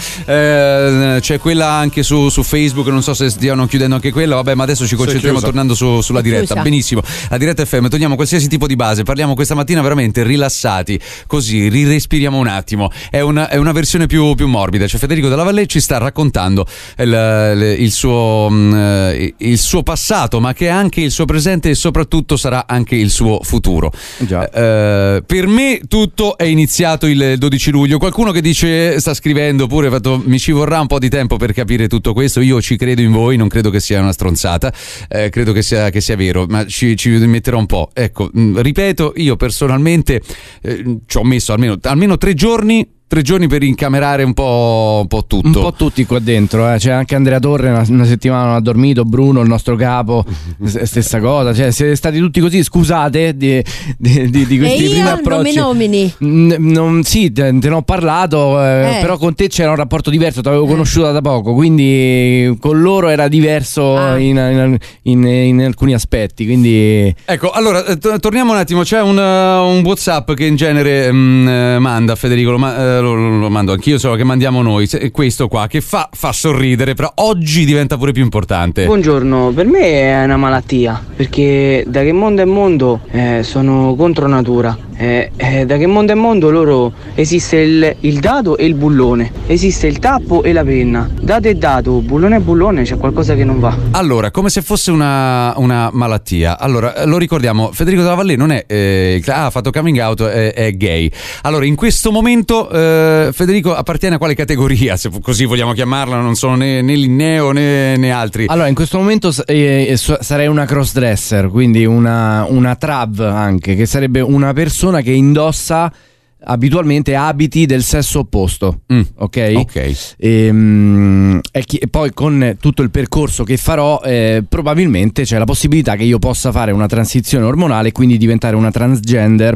Eh, c'è quella anche su, su Facebook, non so se stiano chiudendo anche quella, vabbè, ma adesso ci concentriamo tornando su, sulla diretta.
Chiusa.
Benissimo, la diretta F M, togliamo qualsiasi tipo di base, parliamo questa mattina veramente rilassati, così rirespiriamo un attimo. È una, è una versione più, più morbida. Cioè Federico Della Valle ci sta raccontando il, il, suo, il suo passato, ma che è anche il suo presente e soprattutto sarà anche il suo futuro.
Già.
Eh, per me tutto è iniziato il dodici luglio. Qualcuno che dice, sta scrivendo pure, fatto, mi ci vorrà un po' di tempo per capire tutto questo. Io ci credo in voi, non credo che sia una stronzata, eh, credo che sia, che sia vero, ma ci, ci metterò un po'. Ecco, mh, ripeto, io personalmente eh, ci ho messo almeno, almeno tre giorni tre giorni per incamerare un po', un po' tutto.
Un po' tutti qua dentro, eh. C'è anche Andrea Torre, una, una settimana non ha dormito, Bruno, il nostro capo, stessa cosa. Cioè, siete stati tutti così, scusate di, di, di, di questi
e
primi
io
approcci.
nomini.
N- non, sì, te, te ne ho parlato, eh,
Eh.
però con te c'era un rapporto diverso, ti avevo conosciuta da poco, quindi con loro era diverso
Ah.
in, in, in, in alcuni aspetti. Quindi
Ecco, allora eh, to- torniamo un attimo. C'è un, uh, un WhatsApp che in genere mh, eh, manda Federico, lo, ma- eh, lo, lo mando anch'io, solo che mandiamo noi. Se- questo qua che fa, fa sorridere, però oggi diventa pure più importante.
Buongiorno, per me è una malattia, perché da che mondo è mondo eh, sono contro natura. Eh, eh, da che mondo è mondo loro esiste il, il dado e il bullone, esiste il tappo e la penna. Dato e dato, bullone e bullone, c'è qualcosa che non va.
Allora, come se fosse una, una malattia. Allora, eh, lo ricordiamo, Federico Della Valle non è eh, il- ah, ha fatto coming out, è, è gay. Allora, in questo momento eh, Federico appartiene a quale categoria, se così vogliamo chiamarla? Non sono né, né Linneo né, né altri.
allora in questo momento s- eh, eh, so- sarei una crossdresser, quindi una, una trav anche, che sarebbe una persona che indossa abitualmente abiti del sesso opposto,
Mm.
ok?
Ok.
Ehm, e, chi- e poi con tutto il percorso che farò eh, probabilmente c'è la possibilità che io possa fare una transizione ormonale e quindi diventare una transgender.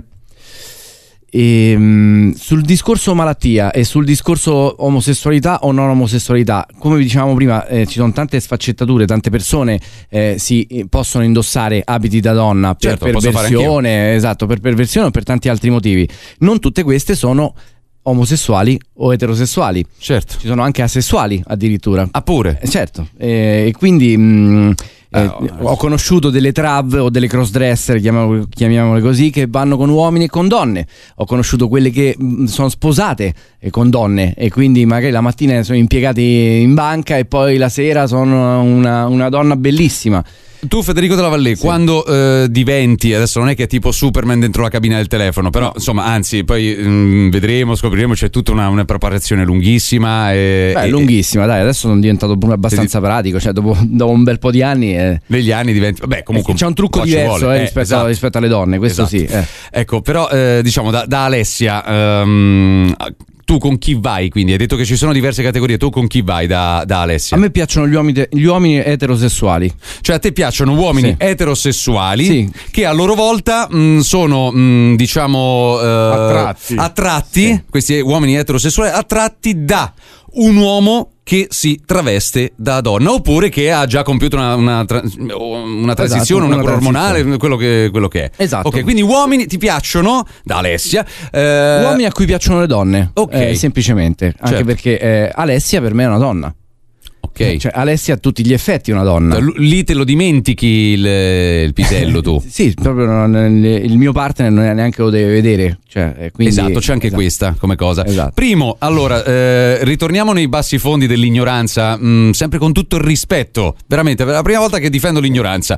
Ehm, sul discorso malattia e sul discorso omosessualità o non omosessualità, come vi dicevamo prima, eh, ci sono tante sfaccettature, tante persone eh, si eh, possono indossare abiti da donna per
Certo, posso fare
perversione, esatto, per perversione o per tanti altri motivi. Non tutte queste sono omosessuali o eterosessuali.
Certo.
Ci sono anche asessuali addirittura.
Ah, pure?
Eh, certo. Eh, e quindi mh, eh,
Eh, oh,
ho conosciuto delle trav o delle crossdresser, chiamiamole, chiamiamole così, che vanno con uomini e con donne. Ho conosciuto quelle che mh, sono sposate eh, con donne e quindi magari la mattina sono impiegati in banca e poi la sera sono una, una donna bellissima.
Tu, Federico Della Valle,
Sì.
quando eh, diventi, adesso non è che è tipo Superman dentro la cabina del telefono, però insomma, anzi, poi mh, vedremo, scopriremo, c'è tutta una, una preparazione lunghissima. E,
Beh,
e-
lunghissima, dai, adesso sono diventato pure abbastanza pratico, cioè dopo, dopo un bel po' di anni... eh,
negli anni diventi. Vabbè, comunque
c'è un trucco
po' ci
diverso
vuole.
eh,
Eh,
rispetto,
esatto.
rispetto alle donne, questo
Esatto.
sì. eh.
Ecco, però eh, diciamo da, da Alessia, ehm, tu con chi vai? Quindi hai detto che ci sono diverse categorie, tu con chi vai da, da Alessia?
A me piacciono gli uomini, gli uomini eterosessuali.
Cioè a te piacciono uomini
Sì.
eterosessuali
Sì.
che a loro volta mh, sono mh, diciamo eh,
Attratti.
attratti, questi uomini eterosessuali attratti da un uomo che si traveste da donna oppure che ha già compiuto una, una, tra- una transizione,
Esatto,
una cura
una
ormonale, quello che, quello che è.
Esatto.
Ok, quindi uomini ti piacciono da Alessia. eh,
Uomini a cui piacciono le donne,
Ok.
eh, semplicemente. Anche
Certo.
perché eh, Alessia per me è una donna.
Ok.
Cioè, Alessia a tutti gli effetti è una donna.
L- Lì te lo dimentichi il, il pisello tu.
Sì, proprio non- il mio partner non è neanche lo deve vedere. Cioè, eh, quindi,
Esatto, c'è anche
esatto.
questa come cosa.
Esatto.
Primo, allora, eh, ritorniamo nei bassi fondi dell'ignoranza, mh, sempre con tutto il rispetto, veramente, è la prima volta che difendo l'ignoranza.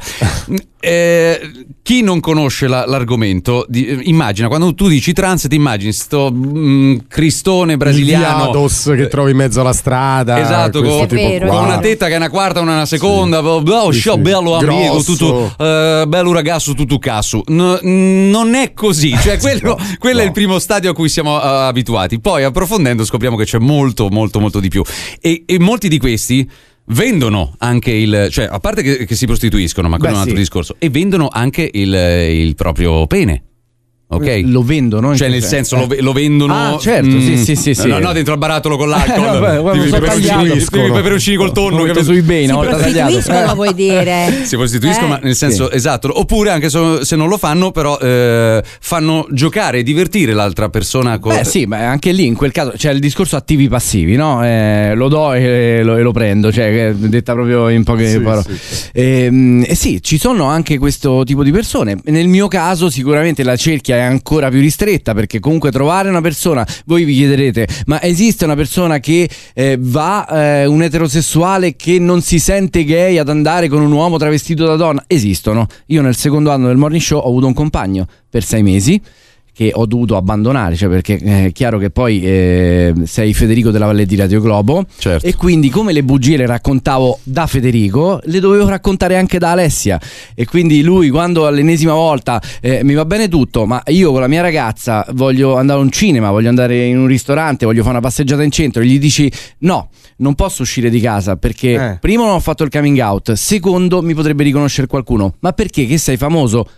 Eh, chi non conosce la- l'argomento, di- immagina, quando tu dici trans, ti immagini sto mh, cristone brasiliano.
Il viados che trovi in mezzo alla strada.
Esatto,
questo
con,
tipo
È vero,
qua.
con una tetta che è una quarta, una, una seconda, oh,
Sì,
ciao,
sì.
bello amico,
Grosso.
tutto, eh, bello ragazzo, tutto casso. No, non è così, cioè quello, quello è il primo stadio a cui siamo eh, abituati. Poi approfondendo scopriamo che c'è molto, molto, molto di più. E, e molti di questi vendono anche il, cioè a parte che, che si prostituiscono, ma quello
Beh,
è un altro
sì.
discorso, e vendono anche il, il proprio pene. Ok,
lo vendono,
cioè nel senso eh. lo, lo vendono.
Ah, certo, mm, sì, sì, sì, sì.
No, no, dentro al barattolo con l'alcol.
no, beh, beh,
i peperoncini, peperoncini col tonno
che su eBay,
si
una volta tagliato.
prostituiscono, vuoi dire?
Si prostituiscono, eh. ma nel senso sì. esatto. Oppure anche se, se non lo fanno, però eh, fanno giocare e divertire l'altra persona. Con...
Beh, sì, ma anche lì in quel caso c'è il discorso attivi passivi, no? Eh, lo do e lo, e lo prendo, cioè detta proprio in poche sì, parole. Sì. E, e sì, ci sono anche questo tipo di persone. Nel mio caso, sicuramente la cerchia è ancora più ristretta, perché comunque trovare una persona, voi vi chiederete, ma esiste una persona che eh, va eh, un eterosessuale che non si sente gay ad andare con un uomo travestito da donna? Esistono. Io nel secondo anno del Morning Show ho avuto un compagno per sei mesi che ho dovuto abbandonare, cioè perché è chiaro che poi eh, sei Federico della Valle di Radio Globo,
certo.
E quindi come le bugie le raccontavo da Federico, le dovevo raccontare anche da Alessia, e quindi lui quando all'ennesima volta eh, mi va bene tutto, ma io con la mia ragazza voglio andare a un cinema, voglio andare in un ristorante, voglio fare una passeggiata in centro, e gli dici no, non posso uscire di casa perché eh. primo non ho fatto il coming out, secondo mi potrebbe riconoscere qualcuno. Ma perché? Che sei famoso?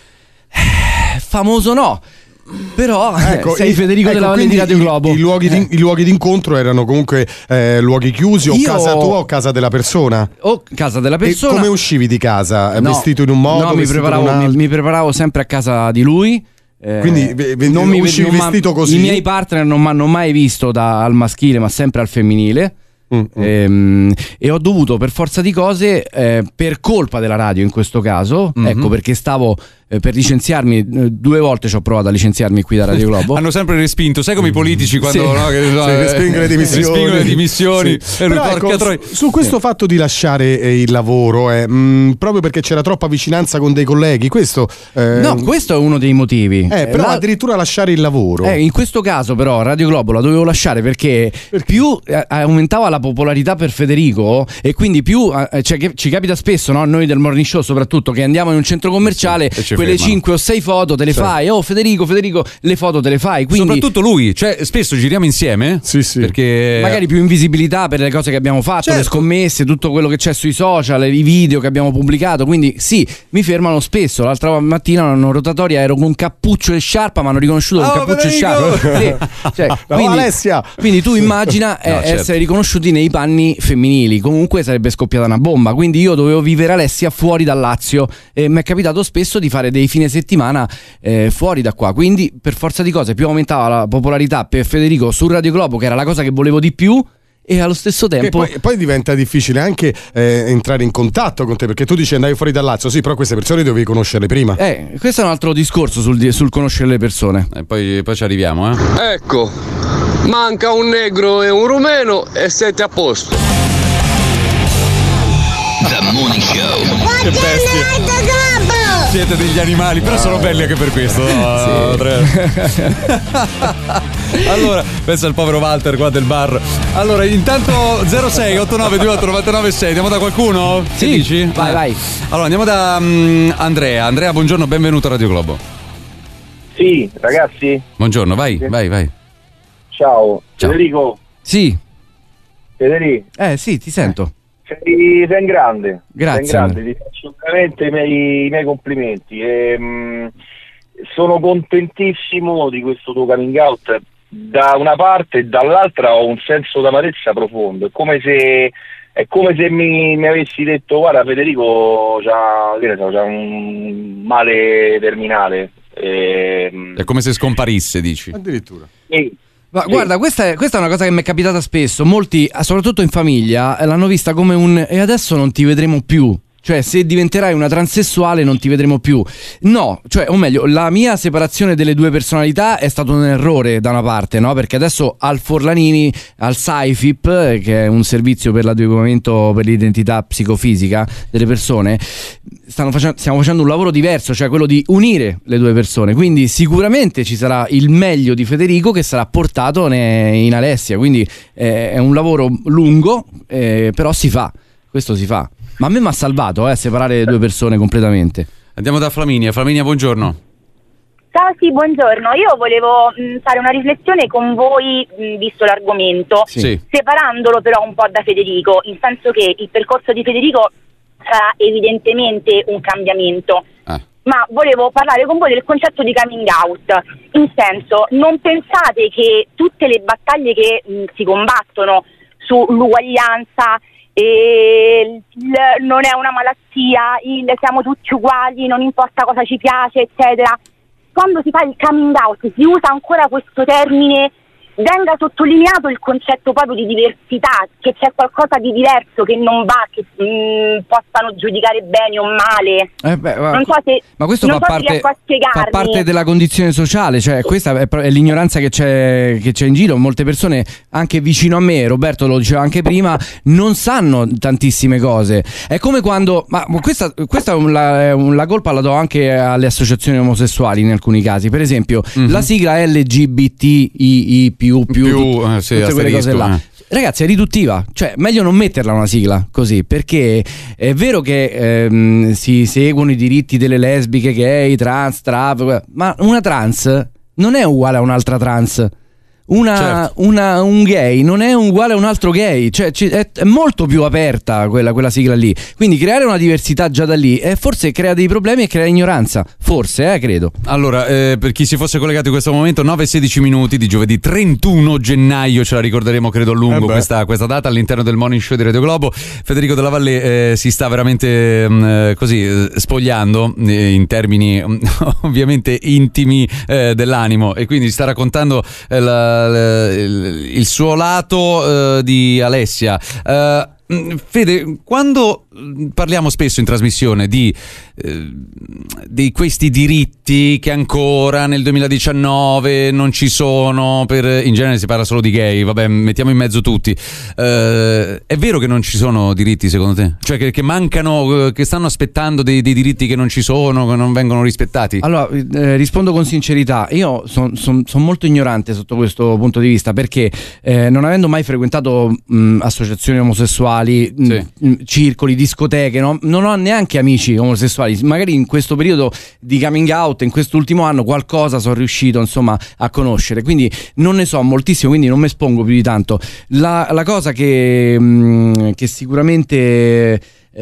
Famoso no, però
ecco,
sei Federico
ecco,
della Valle di Radio Globo.
I, i, luoghi di, I luoghi d'incontro erano comunque eh, luoghi chiusi, o
Io...
casa tua o casa della persona?
O casa della persona.
E come uscivi di casa?
No,
vestito in un modo?
No, mi preparavo, mi, mi preparavo sempre a casa di lui. Eh,
Quindi v- non mi uscivi non vestito così?
I miei partner non mi hanno mai visto da, al maschile, ma sempre al femminile. Mm, mm. Ehm, e ho dovuto per forza di cose, eh, per colpa della radio in questo caso, mm-hmm. ecco perché stavo eh, per licenziarmi, eh, due volte ci ho provato a licenziarmi qui da Radio Globo.
Hanno sempre respinto, sai come i politici quando
sì.
no, che,
sì,
no,
respingono le dimissioni,
respingono le dimissioni.
Sì. Però ecco, su, su questo sì. fatto di lasciare eh, il lavoro eh, mh, proprio perché c'era troppa vicinanza con dei colleghi, questo eh,
no, questo è uno dei motivi,
eh, però la... addirittura lasciare il lavoro
eh, in questo caso però Radio Globo la dovevo lasciare perché, perché? più eh, aumentava la popolarità per Federico, e quindi più eh, cioè, che ci capita spesso, no? Noi del Morning Show soprattutto, che andiamo in un centro commerciale, sì, quelle cinque o sei foto te le sì. fai, oh Federico Federico le foto te le fai, quindi
soprattutto lui, cioè spesso giriamo insieme,
sì, sì.
perché
magari più invisibilità per le cose che abbiamo fatto, certo. le scommesse, tutto quello che c'è sui social, i video che abbiamo pubblicato, quindi sì, mi fermano spesso. L'altra mattina una rotatoria ero con cappuccio e sciarpa, ma hanno riconosciuto con
oh,
cappuccio
Federico!
e sciarpa sì. cioè,
no,
quindi,
Alessia.
quindi tu immagina eh, no, certo. essere riconosciuti nei panni femminili, comunque sarebbe scoppiata una bomba, quindi io dovevo vivere Alessia fuori dal Lazio, e mi è capitato spesso di fare dei fine settimana eh, fuori da qua, quindi per forza di cose più aumentava la popolarità per Federico su Radio Globo, che era la cosa che volevo di più, e allo stesso tempo
poi, poi diventa difficile anche eh, entrare in contatto con te, perché tu dici andavi fuori dal Lazio, sì, però queste persone dovevi conoscerle prima.
Eh, questo è un altro discorso sul, sul conoscere le persone.
E poi, poi ci arriviamo, eh.
Ecco, manca un negro e un rumeno e siete a posto.
The Morning Show.
Che bestie. Siete degli animali, però sono belli anche per questo. No, sì. Allora, pensa al povero Walter qua del bar. Allora, intanto zero sei otto nove due otto nove nove sei, andiamo da qualcuno?
Sì,
che dici?
Vai, vai.
Allora, andiamo da um, Andrea. Andrea, buongiorno, benvenuto a Radio Globo.
Sì, ragazzi.
Buongiorno, vai, sì. vai, vai.
Ciao.
Ciao.
Federico.
Sì.
Federico.
Eh, sì, ti sento.
Sei, sei in grande.
Grazie.
Sei in grande, ti faccio veramente i miei, i miei complimenti. E, mh, sono contentissimo di questo tuo coming out. Da una parte e dall'altra ho un senso d'amarezza profondo. È come se, è come se mi, mi avessi detto: guarda Federico, c'ha, che ne so, c'ha un male terminale. E,
è come se scomparisse, dici?
Addirittura.
Sì.
Ma sì. Guarda, questa è, questa è una cosa che mi è capitata spesso. Molti, soprattutto in famiglia, l'hanno vista come un e adesso non ti vedremo più. Cioè, se diventerai una transessuale non ti vedremo più. No, cioè, o meglio, la mia separazione delle due personalità è stato un errore da una parte, no? Perché adesso al Forlanini, al SciFip, che è un servizio per l'adeguamento per l'identità psicofisica delle persone, stanno facendo, stiamo facendo un lavoro diverso, cioè quello di unire le due persone. Quindi sicuramente ci sarà il meglio di Federico che sarà portato in Alessia. Quindi eh, è un lavoro lungo, eh, però si fa. Questo si fa. Ma a me mi ha salvato, eh, separare le due persone completamente.
Andiamo da Flaminia. Flaminia, buongiorno.
Ciao, sì, buongiorno. Io volevo mh, fare una riflessione con voi, mh, visto l'argomento,
sì.
separandolo però un po' da Federico, in senso che il percorso di Federico sarà evidentemente un cambiamento.
Ah.
ma volevo parlare con voi del concetto di coming out. In senso, non pensate che tutte le battaglie che mh, si combattono sull'uguaglianza, e il, non è una malattia, il siamo tutti uguali, non importa cosa ci piace, eccetera, quando si fa il coming out si usa ancora questo termine, venga sottolineato il concetto proprio di diversità, che c'è qualcosa di diverso che non va, che mh, possano giudicare bene o male.
Eh beh, ma,
non so se,
ma questo
non
fa,
so
parte,
fa
parte della condizione sociale, cioè questa è, è l'ignoranza che c'è, che c'è in giro. Molte persone, anche vicino a me, Roberto lo diceva anche prima, non sanno tantissime cose. È come quando, ma questa, questa la, la colpa la do anche alle associazioni omosessuali in alcuni casi. Per esempio, mm-hmm. la sigla L G B T I I più più,
più
tut-
eh, sì,
tutte quelle cose là.
Eh.
Ragazzi, è riduttiva, cioè meglio non metterla una sigla così, perché è vero che ehm, si seguono i diritti delle lesbiche, gay, trans, trap, ma una trans non è uguale a un'altra trans. Una, certo. una, un gay non è uguale a un altro gay, cioè è, è molto più aperta quella, quella sigla lì. Quindi creare una diversità già da lì eh, forse crea dei problemi e crea ignoranza. Forse, eh, credo.
Allora, eh, per chi si fosse collegato in questo momento, nove e sedici minuti di giovedì trentuno gennaio, ce la ricorderemo credo a lungo, eh questa, questa data all'interno del Morning Show di Radio Globo. Federico Della Valle eh, si sta veramente mh, così eh, spogliando eh, in termini mh, ovviamente intimi eh, dell'animo, e quindi sta raccontando eh, la il suo lato uh, di Alessia. Uh, Fede, quando parliamo spesso in trasmissione di, eh, di questi diritti che ancora nel duemiladiciannove non ci sono, per, in genere si parla solo di gay, vabbè, mettiamo in mezzo tutti, eh, è vero che non ci sono diritti secondo te? Cioè che, che mancano, che stanno aspettando dei, dei diritti che non ci sono, che non vengono rispettati?
Allora, eh, rispondo con sincerità, io sono son, son molto ignorante sotto questo punto di vista, perché eh, non avendo mai frequentato mh, associazioni omosessuali, sì. mh, circoli, discoteche, no? Non ho neanche amici omosessuali. Magari in questo periodo di coming out, in quest'ultimo anno, qualcosa sono riuscito insomma a conoscere, quindi non ne so moltissimo, quindi non mi espongo più di tanto. La, la cosa che, mh, che sicuramente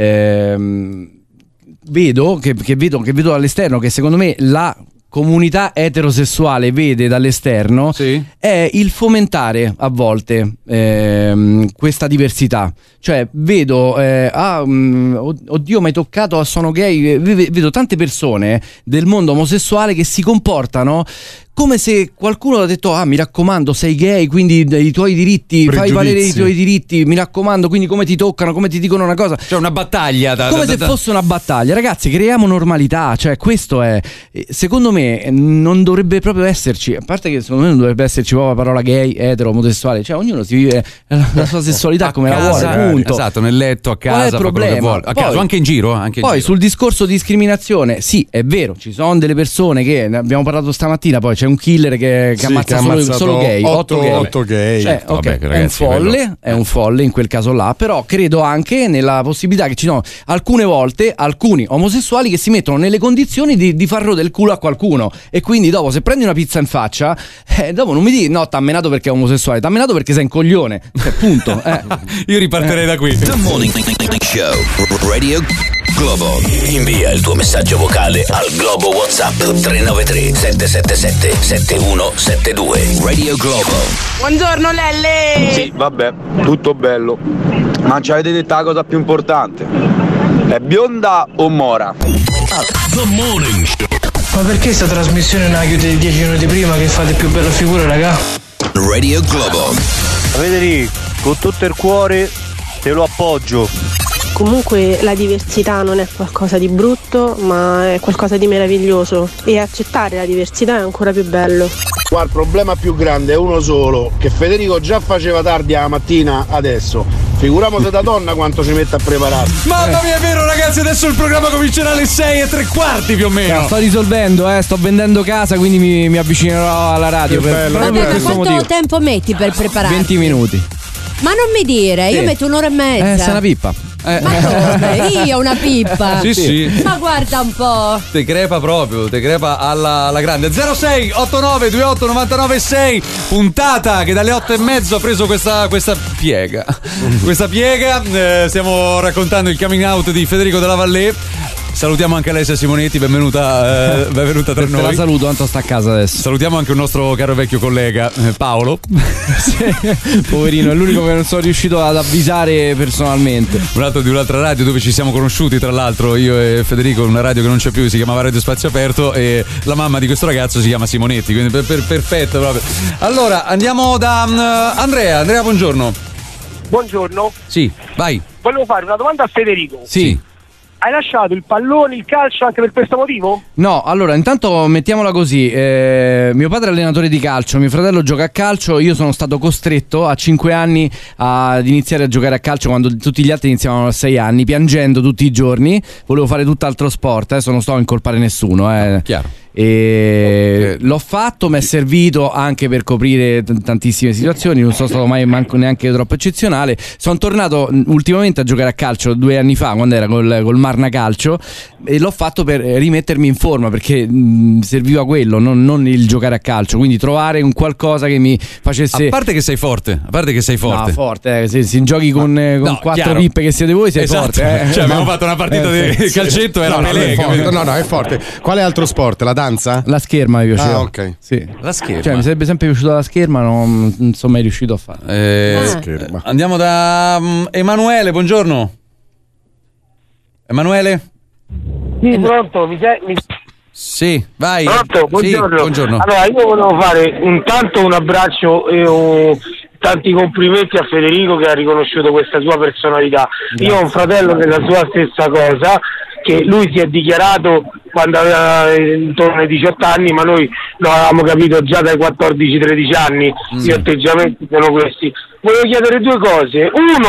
ehm, vedo, che, che vedo che vedo all'esterno, che secondo me la comunità eterosessuale vede dall'esterno, sì, è il fomentare a volte ehm, questa diversità. Cioè vedo eh, ah, um, oddio, mi hai toccato, sono gay, vedo tante persone del mondo omosessuale che si comportano come se qualcuno ha detto: ah, mi raccomando, sei gay, quindi i tuoi diritti, fai valere i tuoi diritti, mi raccomando, quindi come ti toccano, come ti dicono una cosa.
C'è una battaglia da,
come
da,
se
da,
fosse una battaglia. Ragazzi, creiamo normalità, cioè questo è, secondo me non dovrebbe proprio esserci, a parte che secondo me non dovrebbe esserci proprio la parola gay, etero, omosessuale, cioè ognuno si vive la sua sessualità come la vuole, punto.
Esatto, nel letto, a casa,
qual è il problema?
Che vuole. A
poi,
caso, anche in giro, anche in
poi
giro.
Sul discorso discriminazione, sì, è vero, ci sono delle persone che, ne abbiamo parlato stamattina, poi c'è un killer che che
sì,
ammazza
che
solo,
ammazzato
solo gay,
otto
gay,
otto gay.
Cioè, okay,
Vabbè, ragazzi,
è un folle,
quello...
è un folle in quel caso là, però credo anche nella possibilità che ci sono alcune volte alcuni omosessuali che si mettono nelle condizioni di, di far rodere il culo a qualcuno, e quindi dopo se prendi una pizza in faccia, eh, dopo non mi dici no, t'ha menato perché è omosessuale, t'ha menato perché sei un coglione, cioè, punto. Eh.
Io ripartirei
eh.
da qui.
The Morning Show Radio Globo. Invia il tuo messaggio vocale al Globo WhatsApp tre nove tre sette sette sette sette uno sette due. Radio Globo.
Buongiorno Lelle.
Sì, vabbè, tutto bello. Ma ci avete detto la cosa più importante. È bionda o mora?
The Morning Show.
Ma perché sta trasmissione non la chiudete dieci minuti prima che fate più bella figura, raga?
Radio Globo.
Federico, con tutto il cuore te lo appoggio.
Comunque la diversità non è qualcosa di brutto, ma è qualcosa di meraviglioso, e accettare la diversità è ancora più bello.
Qua il problema più grande è uno solo, che Federico già faceva tardi alla mattina adesso. Figuriamoci da donna quanto ci mette a preparare.
Mamma mia, è vero ragazzi, adesso il programma comincerà alle sei e tre quarti più o meno.
No, sto risolvendo, eh, sto vendendo casa, quindi mi, mi avvicinerò alla radio.
Che
per,
bello,
Vabbè,
per
ma
questo
quanto
motivo.
tempo metti per prepararti?
venti minuti.
Ma non mi dire, io
Sì.
metto un'ora e mezza.
Eh, sei una pippa.
Eh.
Ma come? Io una pippa?
Sì, sì.
Ma guarda un po'.
Te crepa proprio, te crepa alla, alla grande. Zero sei otto nove due otto nove nove sei. Puntata che dalle otto e mezzo ha preso questa, questa piega. Questa piega, eh, stiamo raccontando il coming out di Federico Della Valle. Salutiamo anche Alessia Simonetti, benvenuta, eh, benvenuta tra noi.
La saluto, tanto sta a casa adesso.
Salutiamo anche un nostro caro vecchio collega, eh, Paolo.
Sì, poverino, è l'unico che non sono riuscito ad avvisare personalmente.
Un altro di un'altra radio dove ci siamo conosciuti, tra l'altro, io e Federico, una radio che non c'è più, si chiamava Radio Spazio Aperto, e la mamma di questo ragazzo si chiama Simonetti, quindi per, per, perfetto proprio. Allora, andiamo da um, Andrea. Andrea, buongiorno.
Buongiorno.
Sì, vai.
Volevo fare una domanda a Federico.
Sì.
Hai lasciato il pallone, il calcio anche per questo motivo?
No, allora intanto mettiamola così, eh, mio padre è allenatore di calcio, mio fratello gioca a calcio, io sono stato costretto a cinque anni ad iniziare a giocare a calcio quando tutti gli altri iniziavano a sei anni, piangendo tutti i giorni, volevo fare tutt'altro sport, adesso non sto a incolpare nessuno. Eh.
Chiaro.
E l'ho fatto, mi è servito anche per coprire t- tantissime situazioni, non sono stato mai manco neanche troppo eccezionale. Sono tornato ultimamente a giocare a calcio due anni fa, quando era col, col Marna Calcio, e l'ho fatto per rimettermi in forma, perché mh, serviva quello, non, non il giocare a calcio, quindi trovare un qualcosa che mi facesse.
A parte che sei forte, a parte che sei forte.
No, forte, eh, se, se giochi con, eh, con
no,
quattro
chiaro.
pippe che siete voi, sei
Esatto.
forte. Eh.
Cioè, abbiamo fatto una partita
Eh,
di
sì.
calcetto, era
no, no,
Pelé,
è forte.
capito?
no, no, è forte. Quale altro sport? La danza?
La scherma mi piaceva.
Ah, ok.
Sì.
La scherma.
Cioè, mi sarebbe sempre piaciuta la scherma, non, non sono mai riuscito a farla.
Eh,
Ah.
scherma. Andiamo da um, Emanuele, buongiorno. Emanuele?
Sì, pronto, mi sei... Mi...
Sì, vai.
Pronto, buongiorno.
Sì, buongiorno.
Allora, io volevo fare intanto un abbraccio e un... tanti complimenti a Federico che ha riconosciuto questa sua personalità. Grazie. Io ho un fratello che è la sua stessa cosa, che lui si è dichiarato quando aveva intorno ai diciotto anni, ma noi lo avevamo capito già dai quattordici tredici anni, mm. Gli atteggiamenti sono questi. Volevo chiedere due cose. Uno,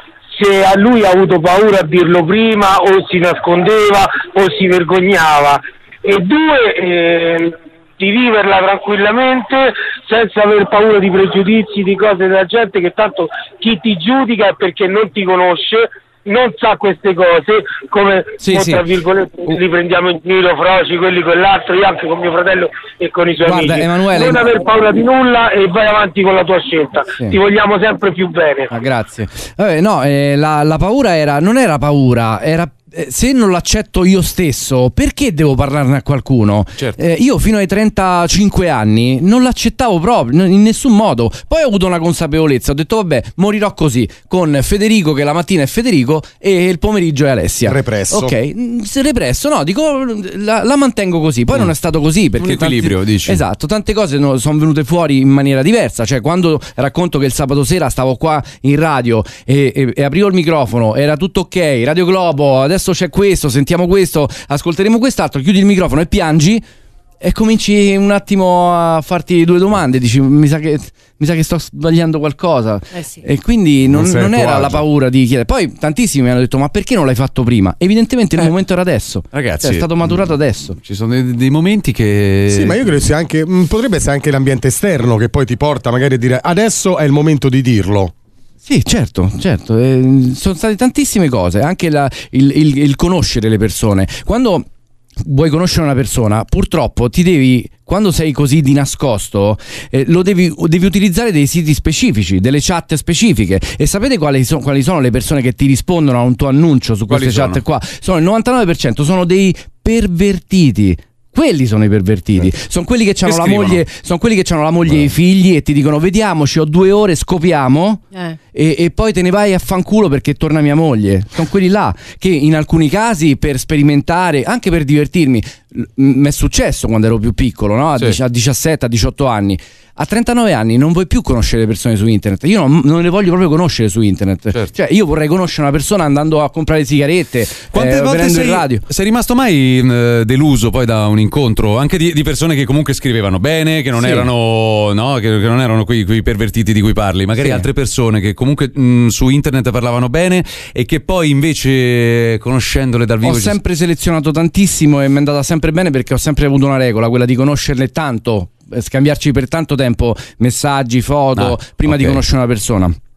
se a lui ha avuto paura a dirlo prima, o si nascondeva o si vergognava, e due, eh, di viverla tranquillamente senza aver paura di pregiudizi, di cose della gente, che tanto chi ti giudica è perché non ti conosce, non sa queste cose, come
sì, sì.
tra virgolette li prendiamo in giro, Froci, quelli, quell'altro, io anche con mio fratello e con i suoi
Guarda,
amici.
Emanuele,
non aver paura di nulla e vai avanti con la tua scelta,
sì.
Ti vogliamo sempre più bene.
Ah, grazie. Vabbè, no, eh, la, la paura era, non era paura, era eh, se non l'accetto io stesso, perché devo parlarne a qualcuno?
Certo.
Eh, io fino ai trentacinque anni non l'accettavo proprio, in nessun modo. Poi ho avuto una consapevolezza, ho detto vabbè, morirò così, con Federico, che la mattina è Federico e il pomeriggio è Alessia.
Represso.
Ok, se represso, no, dico la, la mantengo così. Poi mm. non è stato così, perché
un equilibrio,
tanti,
dici.
Esatto, tante cose no, sono venute fuori in maniera diversa. Cioè, quando racconto che il sabato sera stavo qua in radio e, e, e aprivo il microfono, era tutto ok, Radio Globo, adesso c'è questo, sentiamo questo, ascolteremo quest'altro, chiudi il microfono e piangi e cominci un attimo a farti due domande, dici mi sa che, mi sa che sto sbagliando qualcosa,
eh sì.
E quindi non,
Non
non era
agio.
la paura di chiedere. Poi tantissimi mi hanno detto ma perché non l'hai fatto prima? Evidentemente il
Eh.
momento era adesso,
Ragazzi,
cioè, è stato maturato adesso.
Ci sono dei, dei momenti che
Sì, ma io credo sia anche mh, potrebbe essere anche l'ambiente esterno che poi ti porta magari a dire adesso è il momento di dirlo.
Sì, certo, certo. Eh, sono state tantissime cose, anche la, il, il, il conoscere le persone. Quando vuoi conoscere una persona, purtroppo ti devi, quando sei così di nascosto, eh, lo devi, devi utilizzare dei siti specifici, delle chat specifiche. E sapete quali, so, quali sono le persone che ti rispondono a un tuo annuncio su queste
Quali
chat
sono?
qua? Sono il novantanove per cento, sono dei pervertiti. Quelli sono i pervertiti, sono quelli che hanno la
scrivono?
moglie, sono quelli che hanno la moglie e i figli e ti dicono vediamoci, ho due ore, scopiamo
Eh.
e, e poi te ne vai a fanculo perché torna mia moglie. Sono quelli là che in alcuni casi, per sperimentare, anche per divertirmi, mi è successo quando ero più piccolo, no? A,
Sì.
dici- a diciassette, a diciotto anni. A trentanove anni non vuoi più conoscere le persone su internet. Io non, non le voglio proprio conoscere su internet.
Certo.
Cioè, io vorrei conoscere una persona andando a comprare sigarette,
Quante
eh,
volte
venendo
sei,
in radio.
sei rimasto mai eh, deluso poi da un incontro anche di, di persone che comunque scrivevano bene, che non
Sì.
erano no, che, che non erano quei, quei pervertiti di cui parli, magari
Sì.
altre persone che comunque mh, su internet parlavano bene e che poi invece conoscendole dal vivo
Ho
ci-
sempre selezionato tantissimo e mi è andata sempre bene perché ho sempre avuto una regola, quella di conoscerle tanto, eh, scambiarci per tanto tempo messaggi, foto,
Ah,
prima
ok.
di conoscere una persona.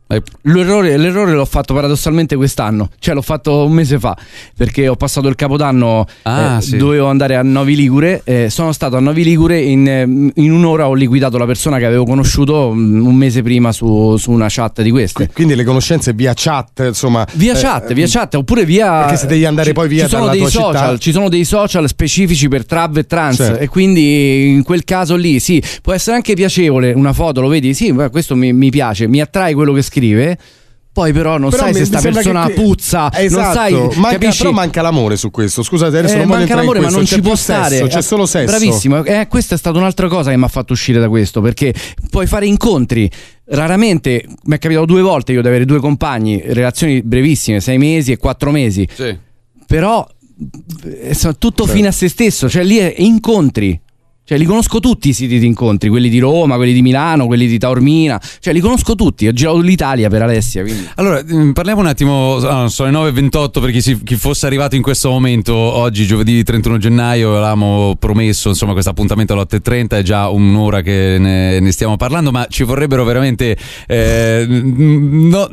L'errore, l'errore l'ho fatto paradossalmente quest'anno, cioè l'ho fatto un mese fa, perché ho passato il Capodanno,
ah,
eh,
sì.
dovevo andare a Novi Ligure, eh, sono stato a Novi Ligure, in, in un'ora ho liquidato la persona che avevo conosciuto un mese prima su, su una chat di queste.
Quindi le conoscenze via chat, insomma.
Via chat, eh, via chat, oppure via...
Perché se devi andare
ci,
poi via
ci sono
dalla
dei
tua
social,
città...
ci sono dei social specifici per trav e trans,
certo.
E quindi in quel caso lì sì, può essere anche piacevole una foto, lo vedi, sì, questo mi, mi piace, mi attrae quello che scrive. Poi però non però sai mi, se sta persona che... puzza,
esatto.
non sai,
manca,
capisci?
Però manca l'amore su questo. Scusate, adesso
eh,
non voglio
manca l'amore, ma non
questo.
ci
c'è
può
stare.
stare.
C'è solo sesso.
Bravissimo. Eh, questa è stata un'altra cosa che mi ha fatto uscire da questo, perché puoi fare incontri. Raramente mi è capitato due volte io di avere due compagni, relazioni brevissime, sei mesi e quattro mesi.
Sì.
Però è tutto
sì.
fine a se stesso, cioè lì è incontri. Cioè li conosco tutti i siti di incontri, quelli di Roma, quelli di Milano, quelli di Taormina, cioè li conosco tutti, ho girato l'Italia per Alessia. Quindi.
Allora, parliamo un attimo, no, sono le nove e ventotto per chi, si, chi fosse arrivato in questo momento, oggi giovedì trentuno gennaio, avevamo promesso insomma questo appuntamento alle otto e trenta, è già un'ora che ne, ne stiamo parlando, ma ci vorrebbero veramente eh, no,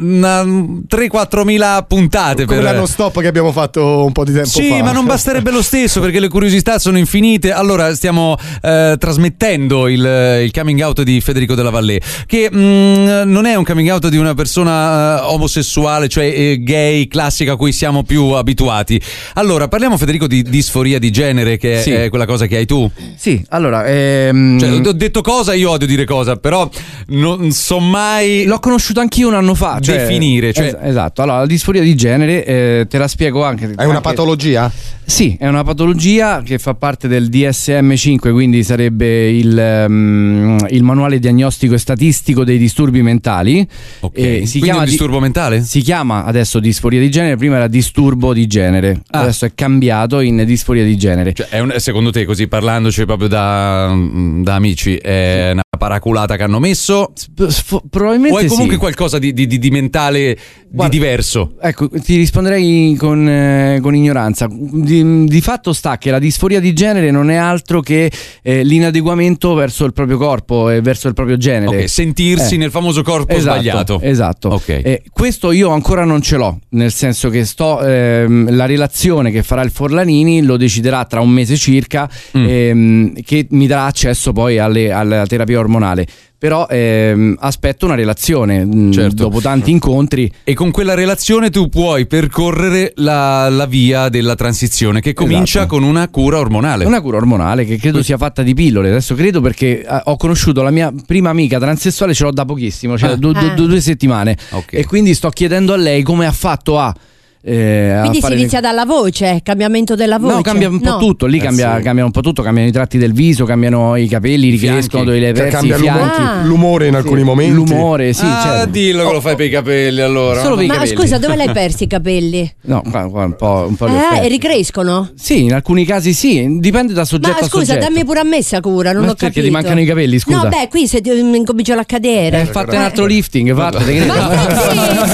tre quattro mila puntate.
Come
per...
l'anno stop che abbiamo fatto un po' di tempo
sì,
fa.
Sì, ma non basterebbe lo stesso perché le curiosità sono infinite. Allora, stiamo... Eh, trasmettendo il, il coming out di Federico Della Vallée, che mh, non è un coming out di una persona uh, omosessuale, cioè eh, gay classica a cui siamo più abituati. Allora, parliamo Federico di disforia di genere, che
sì.
è quella cosa che hai tu.
Sì, allora ehm...
cioè, ho detto cosa, io odio dire cosa, però non so mai...
L'ho conosciuto anch'io un anno fa. Cioè,
definire, cioè...
es- esatto, allora la disforia di genere eh, te la spiego anche.
È una patologia?
Sì, è una patologia che fa parte del D S M cinque, quindi sarebbe il, um, il manuale diagnostico e statistico dei disturbi mentali.
Ok,
e si
quindi
chiama
è un disturbo
di-
mentale?
Si chiama adesso disforia di genere, prima era disturbo di genere,
ah.
adesso è cambiato in disforia di genere.
Cioè, è un, secondo te, così parlandoci proprio da, da amici, è una paraculata che hanno messo?
Sf- probabilmente
o è comunque
sì.
qualcosa di, di, di mentale,
Guarda,
di diverso?
Ecco, ti risponderei con, eh, con ignoranza. Di, di fatto sta che la disforia di genere non è altro che eh, l'inadeguamento verso il proprio corpo e verso il proprio genere.
Ok, sentirsi
eh.
nel famoso corpo
esatto,
sbagliato.
Esatto.
Okay.
Eh, questo io ancora non ce l'ho, nel senso che sto ehm, la relazione che farà il Forlanini lo deciderà tra un mese circa, mm. ehm, che mi darà accesso poi alle, alla terapia ormonale. Però ehm, aspetto una relazione, certo. Dopo tanti incontri.
E con quella relazione tu puoi percorrere la, la via della transizione, che comincia
esatto.
con una cura ormonale.
Una cura ormonale che credo sia fatta di pillole. Adesso credo perché eh, ho conosciuto la mia prima amica transessuale, ce l'ho da pochissimo, cioè ah. due, due, due, due settimane. Okay. E quindi sto chiedendo a lei come ha fatto a...
Eh, Quindi si inizia dalla voce, cambiamento della voce.
No, cambia un po'
no.
tutto, lì
eh
cambia,
sì.
cambia un po' tutto, cambiano i tratti del viso, cambiano i capelli, ricrescono dove le pezzi,
cambia
i fianchi.
l'umore, l'umore in
sì.
alcuni momenti.
L'umore, sì,
ah,
certo.
dillo che
oh,
lo fai per i capelli allora.
Solo per i
Ma
capelli.
scusa, dove l'hai persi i capelli?
No, qua, qua un po', un po'
Eh, e ricrescono?
Sì, in alcuni casi sì, dipende da soggetto
Ma
a
scusa,
soggetto.
dammi pure a me sta cura, non
Ma
ho
perché
capito.
ti mancano i capelli, scusa?
No, beh, qui se ti incominciano a cadere.
Eh, fate un altro lifting, fate. Che
Ma sì, non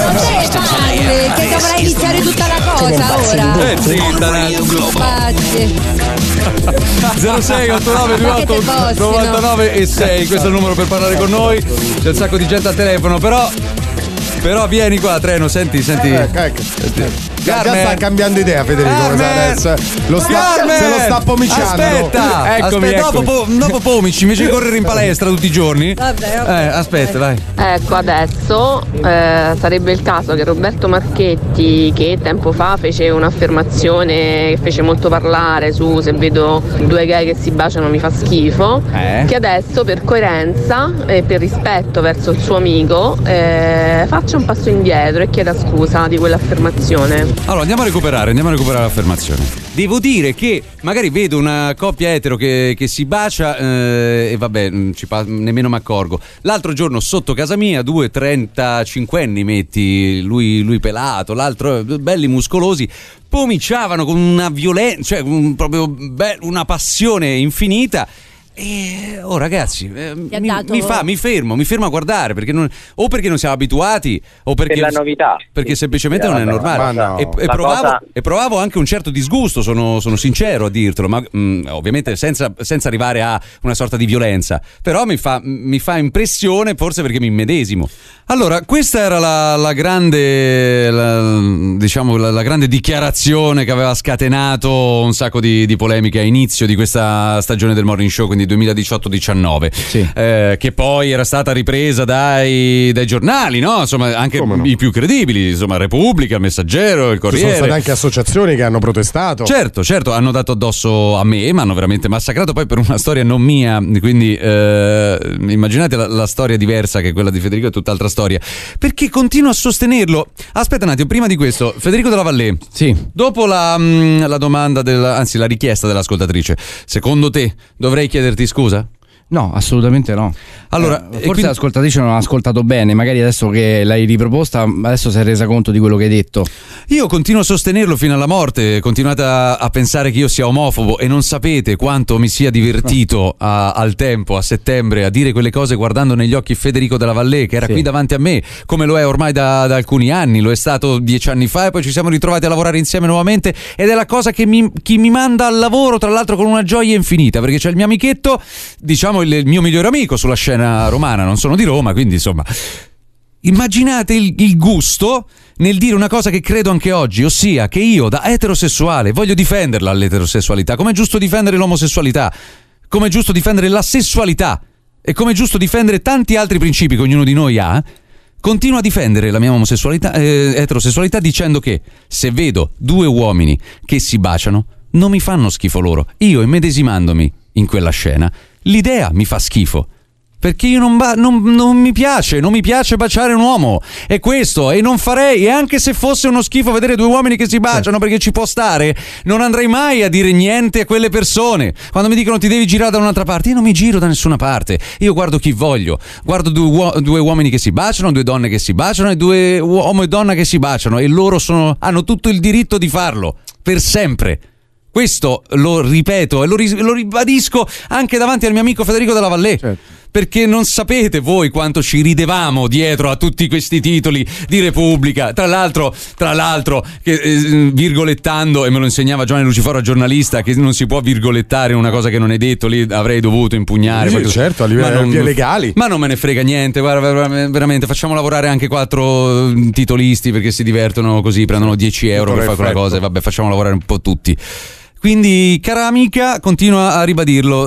parli, che dovrei iniziare tutta la cosa ora.
Eh, zitta,
Infatti.
zero sei otto nove due otto nove nove e sei, questo è il numero per parlare con noi. C'è un sacco di gente al telefono, però però vieni qua, Treno, senti, senti.
Ecco, ecco.
senti.
Già sta cambiando idea Federico, adesso lo sta,
Carmen!
se lo sta pomiciando.
Aspetta,
eccomi,
aspetta,
eccomi.
dopo, dopo pomici, invece di correre in palestra tutti i giorni.
Vabbè,
Eh, aspetta, vai.
Ecco, adesso eh, sarebbe il caso che Roberto Marchetti, che tempo fa fece un'affermazione che fece molto parlare su se vedo due gay che si baciano mi fa schifo,
Eh?
che adesso per coerenza e per rispetto verso il suo amico eh, faccia un passo indietro e chieda scusa di quell'affermazione.
Allora andiamo a recuperare, andiamo a recuperare l'affermazione. Devo dire che magari vedo una coppia etero che, che si bacia eh, e vabbè, non ci pa- nemmeno mi accorgo. L'altro giorno sotto casa mia due trentacinquenni metti, lui, lui pelato, l'altro belli muscolosi, pomiciavano con una violenza, cioè un, proprio be- una passione infinita. E oh ragazzi, eh,
Ti ha
mi,
dato-
mi fa, mi fermo, mi fermo a guardare perché non, o perché non siamo abituati o perché,
Per la novità.
perché semplicemente
Sì,
non è
no,
normale.
no.
E, e
La
provavo,
cosa-
e provavo anche un certo disgusto, sono, sono sincero a dirtelo, ma mh, ovviamente senza, senza arrivare a una sorta di violenza, però mi fa, mi fa impressione, forse perché mi immedesimo. Allora, questa era la, la grande, la, diciamo, la, la grande dichiarazione che aveva scatenato un sacco di, di polemiche a inizio di questa stagione del Morning Show, quindi duemiladiciotto diciannove,
Sì.
eh, che poi era stata ripresa dai, dai giornali, no? Insomma, anche
Come no?
i più credibili, insomma, Repubblica, il Messaggero, il
Ci
Corriere.
sono state anche associazioni che hanno protestato.
Certo, certo, hanno dato addosso a me, mi hanno veramente massacrato poi per una storia non mia, quindi eh, immaginate la, la storia diversa che quella di Federico, è tutt'altra storia, perché continuo a sostenerlo. Aspetta un attimo, prima di questo, Federico Della Vallée,
sì.
dopo la, mh, la domanda, del, anzi la richiesta dell'ascoltatrice, secondo te dovrei chiederti scusa?
No, assolutamente no.
Allora,
Eh,
e
forse
quindi-
l'ascoltatrice non ha ascoltato bene, magari adesso che l'hai riproposta, adesso si è resa conto di quello che hai detto.
Io continuo a sostenerlo fino alla morte, continuate a, a pensare che io sia omofobo e non sapete quanto mi sia divertito a- al tempo, a settembre, a dire quelle cose guardando negli occhi Federico Della Vallée, che era
Sì.
qui davanti a me, come lo è ormai da, da alcuni anni, lo è stato dieci anni fa e poi ci siamo ritrovati a lavorare insieme nuovamente ed è la cosa che mi, chi mi manda al lavoro, tra l'altro con una gioia infinita, perché c'è il mio amichetto, diciamo il, il mio migliore amico sulla scena romana, non sono di Roma, quindi insomma... Immaginate il, il gusto nel dire una cosa che credo anche oggi, ossia che io da eterosessuale voglio difenderla l'eterosessualità, come è giusto difendere l'omosessualità, come è giusto difendere la sessualità e come è giusto difendere tanti altri principi che ognuno di noi ha. Continuo a difendere la mia omosessualità, eh, eterosessualità dicendo che se vedo due uomini che si baciano non mi fanno schifo loro. Io immedesimandomi in quella scena, l'idea mi fa schifo. Perché io non, ba- non, non mi piace, non mi piace baciare un uomo. È questo, e non farei, e anche se fosse uno schifo vedere due uomini che si baciano, perché ci può stare, non andrei mai a dire niente a quelle persone. Quando mi dicono ti devi girare da un'altra parte, io non mi giro da nessuna parte. Io guardo chi voglio. Guardo due, uo- due uomini che si baciano, due donne che si baciano e due uomo e donna che si baciano. E loro sono, hanno tutto il diritto di farlo, per sempre. Questo lo ripeto e lo, ris- lo ribadisco anche davanti al mio amico Federico Della Vallée.
Certo.
Perché non sapete voi quanto ci ridevamo dietro a tutti questi titoli di Repubblica. Tra l'altro, tra l'altro che, eh, virgolettando, e me lo insegnava Giovanni Luciforo, giornalista, che non si può virgolettare una cosa che non è detto, lì avrei dovuto impugnare.
Sì,
perché-
certo, a livello
ma non-
vie legali.
Ma non me ne frega niente, guarda, ver- veramente, facciamo lavorare anche quattro eh, titolisti perché si divertono così, prendono dieci euro per fare quella cosa e vabbè, facciamo lavorare un po' tutti. Quindi, cara amica, continua a ribadirlo,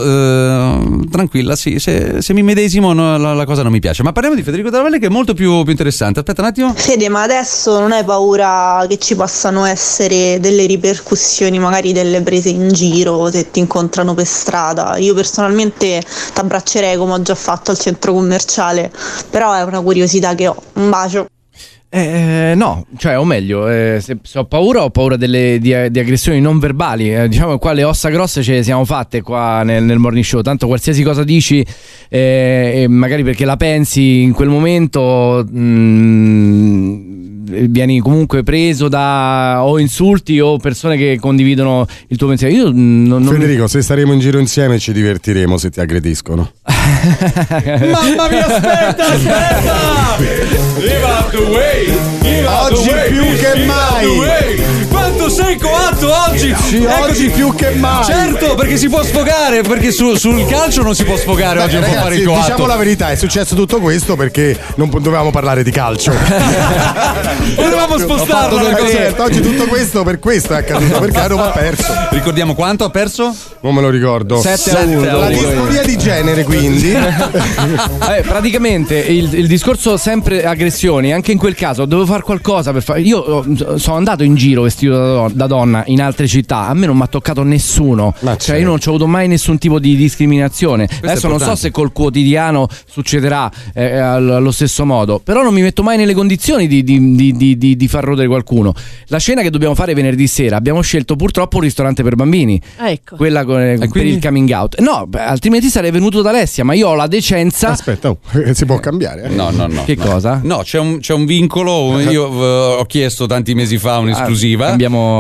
eh, tranquilla, sì, se, se mi medesimo no, la, la cosa non mi piace. Ma parliamo di Federico Della Vallée, che è molto più, più interessante. Aspetta un attimo.
Fede, ma adesso non hai paura che ci possano essere delle ripercussioni, magari delle prese in giro se ti incontrano per strada? Io personalmente ti abbraccerei come ho già fatto al centro commerciale, però è una curiosità che ho. Un bacio.
Eh, no, cioè, o meglio, eh, se, se ho paura, ho paura delle, di, di aggressioni non verbali. Eh, diciamo che qua le ossa grosse ce le siamo fatte qua nel, nel Morning Show. Tanto qualsiasi cosa dici, eh, e magari perché la pensi in quel momento, mh, vieni comunque preso da o insulti o persone che condividono il tuo pensiero. Io non, non
Federico, se staremo in giro insieme ci divertiremo se ti aggrediscono.
Mamma mia, aspetta, aspetta! Give up the way! Give up
Oggi
the way,
più
give
che
up
mai.
the way. Quanto sei coatto oggi!
Sì, oggi più che mai.
Certo, perché si può sfogare, perché su- sul calcio non si può sfogare.
Beh,
oggi non può fare
ragazzi,
il coatto.
diciamo la verità, è successo tutto questo perché non po- dovevamo parlare di calcio.
Volevamo spostarlo.
Eh,
le cose.
certo, oggi tutto questo per questo è accaduto, perché a Roma ha perso.
Ricordiamo quanto ha perso?
Non me lo ricordo.
sette a uno.
La disforia di genere, quindi.
Eh, praticamente il, il discorso sempre aggressioni, anche in quel caso dovevo fare qualcosa per fare. Io oh, sono andato in giro vestito da, don- da donna in altre città, a me non mi ha toccato nessuno.
Ma
cioè,
certo.
io non ho avuto mai nessun tipo di discriminazione. Adesso non so
importante.
se col quotidiano succederà eh, al- allo stesso modo, però non mi metto mai nelle condizioni di, di, di, di, di, di far rodere qualcuno. La scena che dobbiamo fare venerdì sera abbiamo scelto purtroppo un ristorante per bambini.
Ecco.
Quella con- per
quindi?
il coming out. No, beh, altrimenti sarei venuto da Alessia, ma io ho la decenza.
Aspetta, oh, si può cambiare. eh?
No, no, no.
Che
no.
cosa?
No, c'è un, c'è un vincolo. Io eh, ho chiesto tanti mesi fa un'esclusiva.
Ah, cambiamo-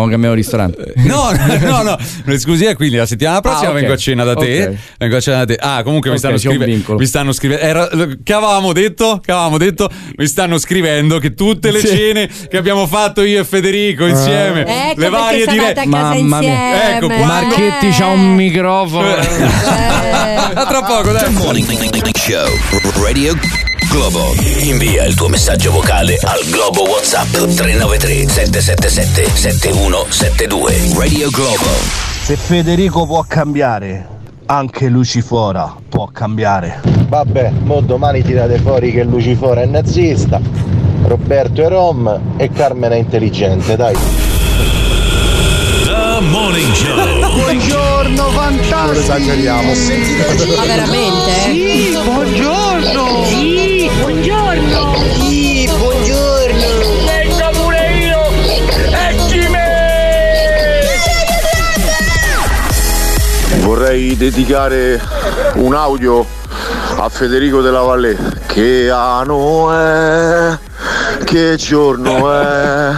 cambiamo, cambiamo ristorante.
No, no, no, un'esclusiva, quindi la settimana prossima ah, okay. vengo a cena da te. Okay. Vengo a cena da te. Ah, comunque okay, mi stanno scrivendo. Mi stanno scrivendo. Era, che avevamo detto? Che avevamo detto? Mi stanno scrivendo che tutte le sì. cene che abbiamo fatto io e Federico insieme, uh. ecco le varie dirette.
Mamma mia. Ecco, Marchetti eh. c'ha un microfono.
Eh. Tra poco, dai.
The Morning Show Radio Globo. Invia il tuo messaggio vocale al Globo WhatsApp tre nove tre sette sette sette sette uno sette due. Radio Globo.
Se Federico può cambiare, anche Lucifora può cambiare.
Vabbè, mo domani tirate fuori che Lucifora è nazista, Roberto è rom e Carmen è intelligente, dai.
The Morning Show.
Buongiorno, fantastico.
Esageriamo.
Ma veramente?
Sì, buongiorno.
Sì, buongiorno.
Sì, buongiorno.
Venga pure io. Ecci me.
Vorrei dedicare un audio a Federico della Vallée. Che anno è? Che giorno è?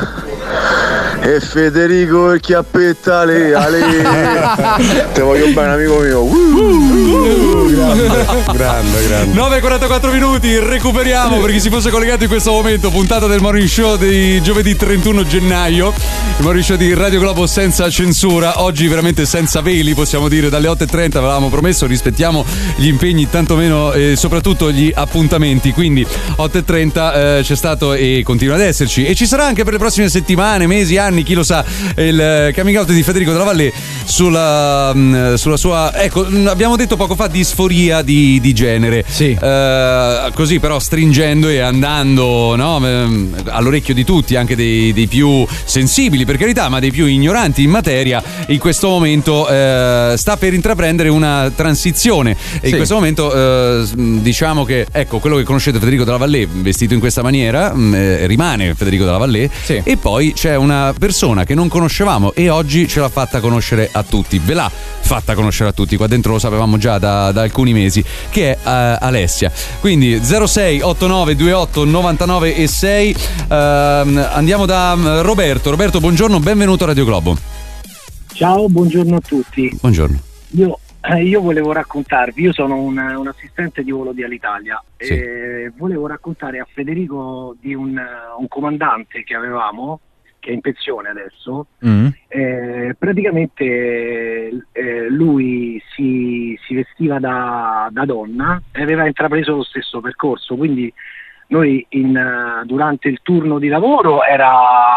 E Federico il chiappetta le ale. Te voglio bene, amico mio. Uh, uh,
grande, grande, grande.
nove e quarantaquattro minuti, recuperiamo per chi si fosse collegato in questo momento. Puntata del Morning Show di giovedì trentuno gennaio. Il Morning Show di Radio Globo senza censura. Oggi veramente senza veli, possiamo dire, dalle otto e trenta avevamo promesso, rispettiamo gli impegni, tantomeno e soprattutto gli appuntamenti. Quindi otto e trenta eh, c'è stato e continua ad esserci. E ci sarà anche per le prossime settimane, mesi, anni, chi lo sa, il coming out di Federico della Vallée sulla, sulla sua, ecco, abbiamo detto poco fa disforia di, di genere,
sì.
eh, così però stringendo e andando, no, all'orecchio di tutti, anche dei, dei più sensibili, per carità, ma dei più ignoranti in materia. In questo momento eh, sta per intraprendere una transizione e sì. in questo momento eh, diciamo che, ecco, quello che conoscete Federico della Vallée vestito in questa maniera eh, rimane Federico della Vallée, sì. e poi c'è una persona che non conoscevamo e oggi ce l'ha fatta conoscere a tutti, ve l'ha fatta conoscere a tutti, qua dentro lo sapevamo già da, da alcuni mesi, che è uh, Alessia. Quindi zero sei otto nove due otto nove nove e sei. uh, andiamo da Roberto. Roberto, buongiorno, benvenuto a Radio Globo.
Ciao, buongiorno a tutti.
Buongiorno.
Io, eh, io volevo raccontarvi, io sono un, un assistente di volo di Alitalia, sì. e volevo raccontare a Federico di un, un comandante che avevamo, che è in pensione adesso. mm. eh, praticamente eh, lui si, si vestiva da, da donna e aveva intrapreso lo stesso percorso, quindi noi in, uh, durante il turno di lavoro era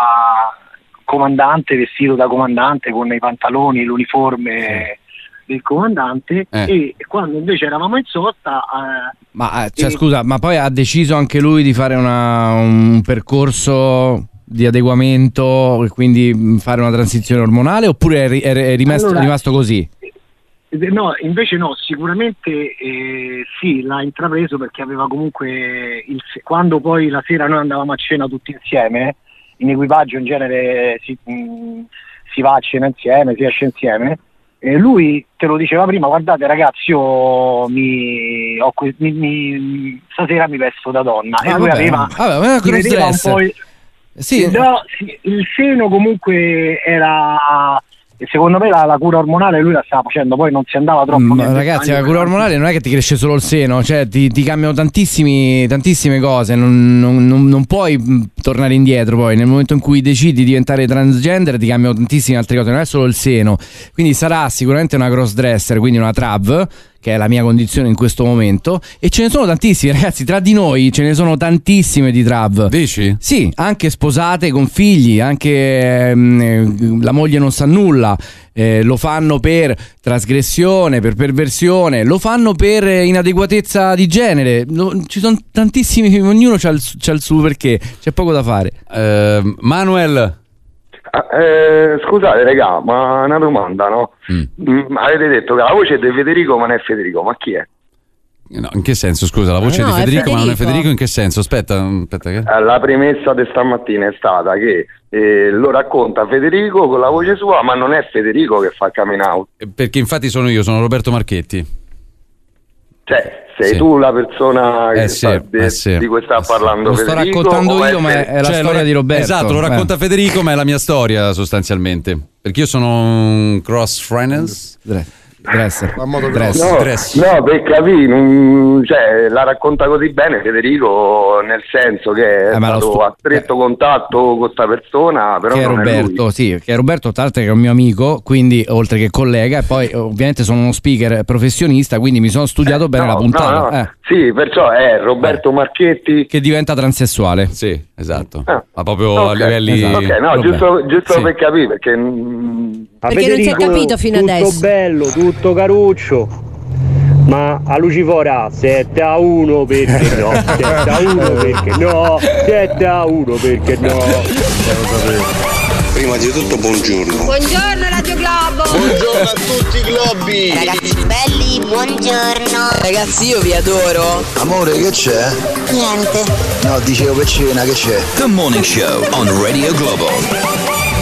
comandante, vestito da comandante con i pantaloni, l'uniforme sì. del comandante, eh. e quando invece eravamo in sosta uh,
ma cioè, e... scusa, ma poi ha deciso anche lui di fare una, un percorso di adeguamento, quindi fare una transizione ormonale, oppure è, è, è, rimasto, allora, è rimasto così?
No, invece no, sicuramente eh, sì, l'ha intrapreso perché aveva comunque il, quando poi la sera noi andavamo a cena tutti insieme, in equipaggio in genere si, mh, si va a cena insieme, si esce insieme, e lui te lo diceva prima: guardate ragazzi, io mi, ho, mi, mi stasera mi vesto da donna. Ah, e lui vabbè, aveva,
vabbè, si vedeva un po' il,
sì. No, sì, il seno comunque era, secondo me la, la cura ormonale lui la stava facendo, poi non si andava troppo.
Ma ragazzi, la cura ormonale non è che ti cresce solo il seno, cioè ti, ti cambiano tantissimi, tantissime cose, non, non, non, non puoi tornare indietro. Poi nel momento in cui decidi di diventare transgender ti cambiano tantissime altre cose, non è solo il seno, quindi sarà sicuramente una crossdresser, quindi una trav, che è la mia condizione in questo momento, e ce ne sono tantissime, ragazzi, tra di noi ce ne sono tantissime di trav.
Dici?
Sì, anche sposate con figli, anche ehm, la moglie non sa nulla, eh, lo fanno per trasgressione, per perversione, lo fanno per inadeguatezza di genere, lo, ci sono tantissimi, ognuno c'ha il, c'ha il suo perché, c'è poco da fare.
uh, Manuel.
Eh, scusate regà, ma una domanda, no? Mm. Mm, avete detto che la voce è di Federico ma non è Federico, ma chi è?
No, in che senso, scusa, la voce
no,
è di Federico,
è Federico,
ma non è Federico in che senso? Aspetta, aspetta che...
Eh, la premessa di stamattina è stata che eh, lo racconta Federico con la voce sua, ma non è Federico che fa il coming out.
Perché infatti sono io, sono Roberto Marchetti.
Cioè, sei
sì.
tu la persona che
Eh sì,
sta, di,
eh sì.
di cui sta parlando
Lo sto
Federico?
raccontando
o
io, ma è la
Cioè,
storia
lo-
di Roberto.
Esatto, lo racconta
Eh.
Federico, ma è la mia storia sostanzialmente. Perché io sono un cross friends.
Dresser.
No,
Dress.
no, per capire, non- cioè, la racconta così bene Federico, nel senso che è
Eh, ma lo
stato
stu-
a stretto contatto con questa persona, però
Che è
non è lui.
Roberto, sì, che è Roberto, tra l'altro, che è un mio amico, quindi oltre che collega, e poi ovviamente sono uno speaker professionista, quindi mi sono studiato bene
no,
la puntata.
no, no.
Eh.
Sì, perciò è Roberto Marchetti
che diventa transessuale.
Sì, esatto.
Ah.
Ma proprio
Ok,
a livelli.
esatto. Ok, no,
Vabbè.
giusto, giusto
Sì.
per capire, perché mm,
Perché non si è capito fino
tutto
adesso.
bello, tutto caruccio, ma a Lucifora sette a uno perché no, sette a uno perché no, sette a uno perché no.
Prima di tutto buongiorno.
Buongiorno Radio Globo.
Buongiorno a tutti i globi.
Ragazzi belli, buongiorno.
Ragazzi, io vi adoro.
Amore, che c'è?
Niente.
No, dicevo per cena, che c'è?
The Morning Show on Radio Globo.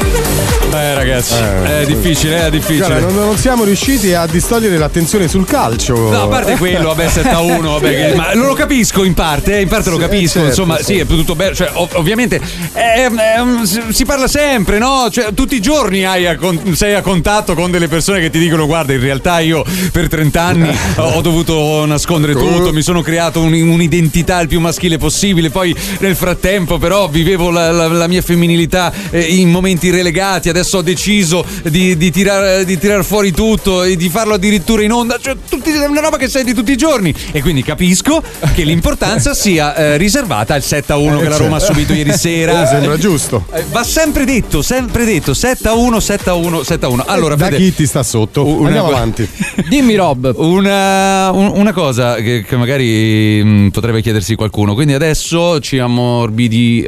Eh ragazzi, è difficile, è difficile.
Guarda, non, non siamo riusciti a distogliere l'attenzione sul calcio.
No, a parte quello, vabbè, sette a uno, vabbè, che- ma lo capisco in parte, eh, in parte lo
Sì,
capisco,
certo,
insomma,
sì.
sì, è tutto bello, cioè, ov- ovviamente eh, eh, si- si parla sempre, no? Cioè, tutti i giorni hai a con- sei a contatto con delle persone che ti dicono guarda, in realtà io per trenta anni ho, ho dovuto nascondere tutto, mi sono creato un- un'identità il più maschile possibile, poi nel frattempo però vivevo la, la- la mia femminilità eh, in momenti relegati, adesso ho deciso di, di tirar di tirar fuori tutto e di farlo addirittura in onda, cioè tutti, è una roba che senti tutti i giorni, e quindi capisco che l'importanza sia eh, riservata al sette a uno
Eh,
che la Roma ha
certo.
subito ieri sera.
Mi sembra giusto.
Eh, va sempre detto, sempre detto sette a uno, sette a uno, sette a uno. Allora,
da
Fede,
chi ti sta sotto?
una-
Andiamo avanti.
Dimmi Rob.
Una, un- una cosa che, che magari mh, potrebbe chiedersi qualcuno. Quindi adesso ci ammorbidi,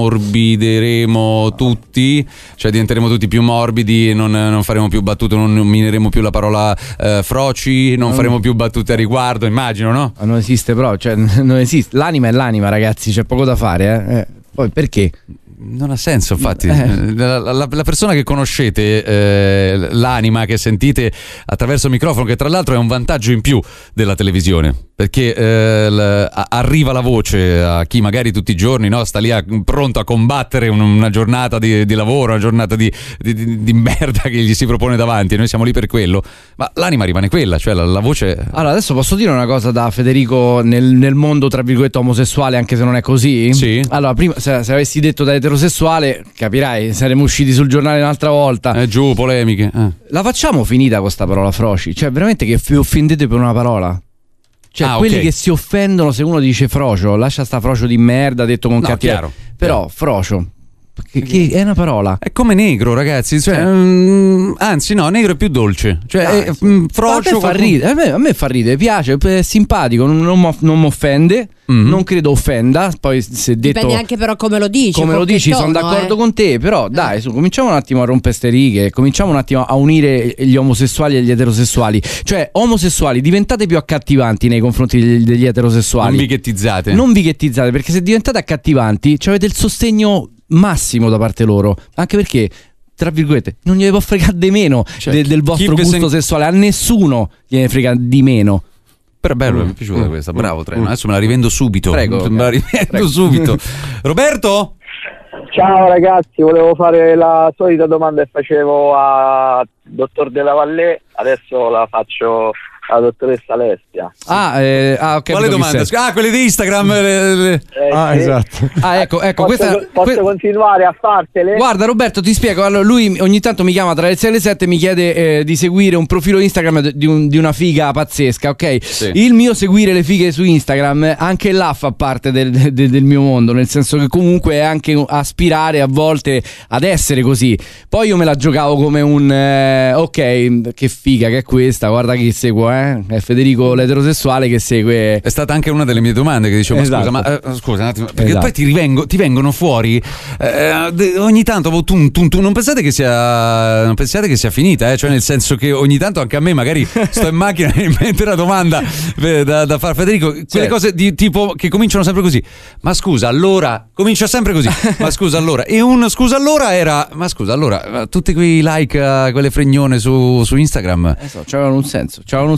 ammorbideremo tutti, cioè diventeremo tutti più morbidi, non, non faremo più battute, non nomineremo più la parola eh, froci, non
Mm.
faremo più battute a riguardo, immagino, no?
Ma non esiste proprio, cioè non esiste. L'anima è l'anima, ragazzi, c'è poco da fare, eh. Eh, Poi perché?
Non ha senso, infatti.
Eh.
La, la- la persona che conoscete, eh, l'anima che sentite attraverso il microfono, che tra l'altro è un vantaggio in più della televisione, perché eh, l- a- arriva la voce a chi magari tutti i giorni, no, sta lì a- pronto a combattere un- una giornata di, di lavoro, una giornata di, di- di- di merda che gli si propone davanti. Noi siamo lì per quello, ma l'anima rimane quella, cioè la, la voce.
Allora, adesso posso dire una cosa da Federico nel, nel mondo, tra virgolette, omosessuale, anche se non è così?
Sì.
Allora, prima, se, se avessi detto da eterosessuale, capirai, saremmo usciti sul giornale un'altra volta.
Eh, giù, polemiche. Eh.
La facciamo finita con sta parola froci? Cioè, veramente che vi offendete per una parola? Cioè,
Ah,
quelli
ok.
che si offendono se uno dice frocio, lascia sta frocio di merda, detto con
No,
cattiveria.
chiaro,
Però, frocio, che, che è una parola.
È come negro, ragazzi. Cioè, mm, anzi, no, negro è più dolce. Cioè, è, mm, frocio.
a me fa
qualcuno-
ridere, a me, a me fa ridere, piace, è simpatico, non, non mi non offende,
Mhm.
non credo offenda. Poi se detto
Dipende anche però come lo dici.
come
con
lo
che
dici, sono
tono,
d'accordo
eh.
con te, però dai, su, cominciamo un attimo a rompere ste righe, cominciamo un attimo a unire gli omosessuali e gli eterosessuali. Cioè, omosessuali, diventate più accattivanti nei confronti degli, degli eterosessuali.
Non vi ghettizzate.
Non vi ghettizzate, perché se diventate accattivanti, cioè avete il sostegno massimo da parte loro, anche perché tra virgolette non gliene può fregare di meno
Cioè,
de- del vostro
chi
gusto
pesen-
sessuale, a nessuno gliene frega di meno.
Però è bello, mi è piaciuta questa, bravo Treno. Adesso me la rivendo subito.
Prego.
Me la rivendo
Prego.
subito. Roberto?
Ciao ragazzi, volevo fare la solita domanda che facevo a dottor Della Vallée, adesso la faccio alla dottoressa Alessia.
Ah, eh, ah ok.
Quale domanda? Ah, quelle di Instagram. le- le-
Eh,
Ah,
sì.
esatto.
Ah, ecco, ecco,
Posso,
questa
posso
que-
continuare a fartele?
Guarda Roberto, ti spiego. Allora, lui ogni tanto mi chiama tra le sei e le sette e mi chiede eh, di seguire un profilo Instagram di, un- di una figa pazzesca, ok?
Sì.
Il mio seguire le fighe su Instagram anche là fa parte del, del- del mio mondo, nel senso che comunque è anche aspirare a volte ad essere così. Poi io me la giocavo come un eh, ok, che figa che è questa, guarda chi seguo, eh? È Federico l'eterosessuale che segue.
È stata anche una delle mie domande che dicevo,
Esatto.
ma scusa, ma eh, scusa un attimo, perché
Esatto.
poi ti, rivengo, ti vengono fuori eh, de- ogni tanto boh, tum, tum, tum, non pensate che sia non pensate che sia finita, eh? Cioè nel senso che ogni tanto anche a me magari sto in macchina e mi mette una domanda eh, da, da fare Federico, quelle
Certo.
cose di tipo che cominciano sempre così. Ma scusa, allora, comincia sempre così. Ma scusa allora, e un scusa allora era, ma scusa allora, tutti quei like a quelle fregnone su, su Instagram.
Eh so, c'avevano un senso, c'avevano un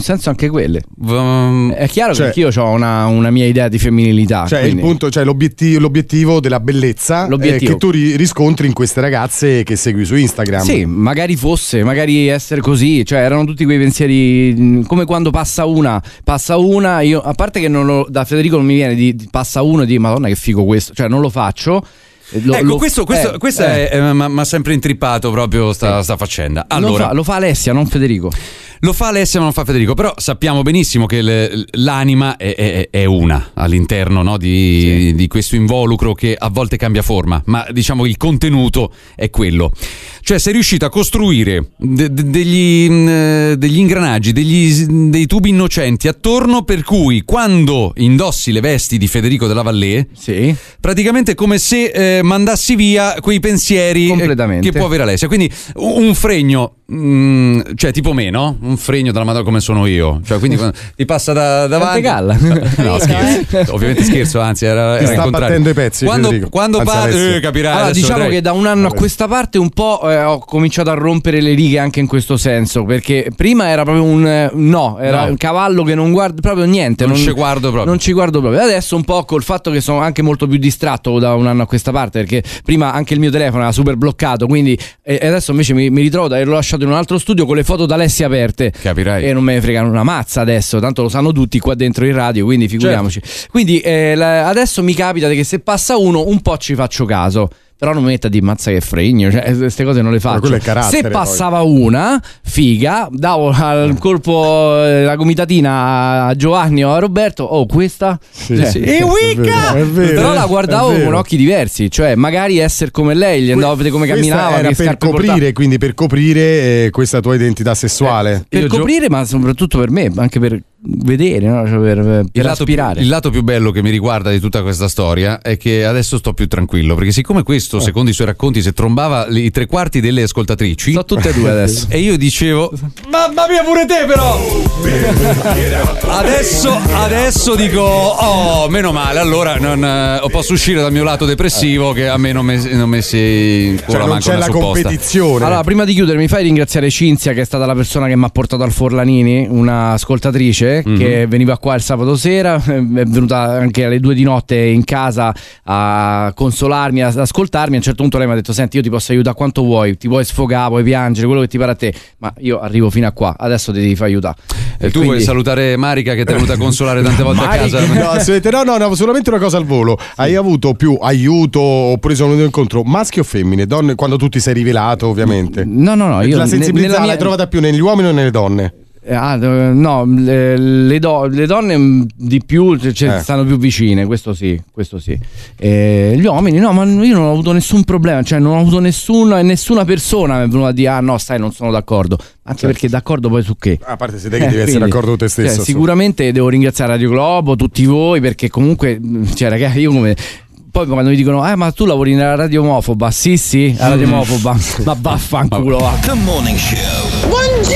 senso anche quelle.
Um,
è chiaro
cioè,
che io ho una, una mia idea di femminilità.
Cioè,
quindi.
il punto, cioè l'obiettivo, l'obiettivo della bellezza
L'obiettivo.
Eh, che tu ri- riscontri in queste ragazze che segui su Instagram.
Sì, magari fosse, magari essere così, cioè erano tutti quei pensieri mh, come quando passa una, passa una, io a parte che non lo, da Federico non mi viene di, di passa uno e di Madonna che figo questo, cioè non lo faccio. Lo,
ecco,
lo,
questo, questo,
eh,
questo
eh.
è, mi ha sempre intrippato proprio sta, sta faccenda. Allora,
lo, fa, lo fa Alessia, non Federico.
Lo fa Alessia ma non fa Federico, però sappiamo benissimo che le, l'anima è, è, è una all'interno, no, di, sì. di questo involucro che a volte cambia forma, ma diciamo il contenuto è quello. Cioè sei riuscito a costruire de, de, degli, mh, degli ingranaggi, degli, dei tubi innocenti attorno, per cui quando indossi le vesti di Federico Della Vallée,
sì.
praticamente è come se eh, mandassi via quei pensieri eh, che può avere Alessia. Quindi un fregno, mh, cioè tipo me, no? Un fregno della Madonna come sono io, cioè quindi ti passa da, davanti.
Galla.
No, scherzo. Ovviamente scherzo, anzi era, era
sta
il
battendo i pezzi.
Quando, quando parte, eh, capirai.
Allora, diciamo
vedrai.
che da un anno a questa parte un po' eh, ho cominciato a rompere le righe anche in questo senso, perché prima era proprio un eh, no, era
No.
un cavallo che non guarda proprio niente,
Non ci guardo proprio.
Non ci guardo proprio. Adesso un po' col fatto che sono anche molto più distratto da un anno a questa parte, perché prima anche il mio telefono era super bloccato, quindi e adesso invece mi, mi ritrovo ad averlo lasciato in un altro studio con le foto d'Alessia aperte.
Capirai.
E non me ne fregano una mazza adesso, tanto lo sanno tutti qua dentro in radio, quindi figuriamoci.
Certo.
Quindi eh, la, adesso mi capita che se passa uno un po' ci faccio caso. Però non mi metta di mazza che fregno, cioè queste cose non le faccio.
quello è carattere,
se passava poi. Una figa, davo al colpo eh, la gomitatina a Giovanni o a Roberto. Oh, questa
Sì,
eh,
sì,
e
è
Wicca!
vero, è vero,
Però la
è
guardavo
vero.
con occhi diversi, cioè magari essere come lei, gli andavo a vedere come
Questa
camminava,
era
che
per
scarpe
coprire,
portava.
quindi per coprire eh, questa tua identità sessuale.
Per
Io gio-
coprire, ma soprattutto per me, anche per vedere, no? Cioè per, per
Il lato, più,
aspirare.
il lato più bello che mi riguarda di tutta questa storia è che adesso sto più tranquillo, perché siccome questo,
Eh.
secondo i suoi racconti, se trombava i tre quarti delle ascoltatrici,
sono tutte e due adesso.
E io dicevo, mamma mia pure te però. Adesso, adesso dico, oh, meno male, allora non, eh, posso uscire dal mio lato depressivo, che a me non mi non mi si
Cioè, non c'è la competizione.
Allora, prima di chiudere, mi fai ringraziare Cinzia, che è stata la persona che mi ha portato al Forlanini, una ascoltatrice
Mhm.
che veniva qua il sabato sera, è venuta anche alle due di notte in casa a consolarmi, ad ascoltarmi. A un certo punto lei mi ha detto: senti, io ti posso aiutare quanto vuoi, ti puoi sfogare, puoi piangere, quello che ti pare a te, ma io arrivo fino a qua, adesso ti devi fare aiutare.
E tu
quindi-
vuoi salutare Marica che ti è venuta a consolare tante volte
Marica?
a casa?
No, assolutamente no, no, no, solamente una cosa al volo. Hai avuto più aiuto oppure sono venuto incontro maschi o femmine? Donne, quando tu ti sei rivelato, ovviamente.
No, no, no, io
La
ne-
sensibilità
nella mia-
l'hai trovata più negli uomini o nelle donne?
Ah, no, le, le do- le donne mh, di più cioè,
Eh.
stanno più vicine, questo sì, questo sì. E gli uomini no, ma io non ho avuto nessun problema, cioè non ho avuto nessuna, nessuna persona mi è venuta a dire ah no, stai, non sono d'accordo. Anche
Certo.
perché d'accordo poi su che?
A parte se te che devi essere d'accordo con te stesso.
Cioè, sicuramente devo ringraziare Radio Globo, tutti voi, perché comunque, mh, cioè ragazzi, io come... Poi quando mi dicono, eh ma tu lavori nella radio omofoba, sì sì, la radio omofoba, ma vaffanculo va.
The Morning Show.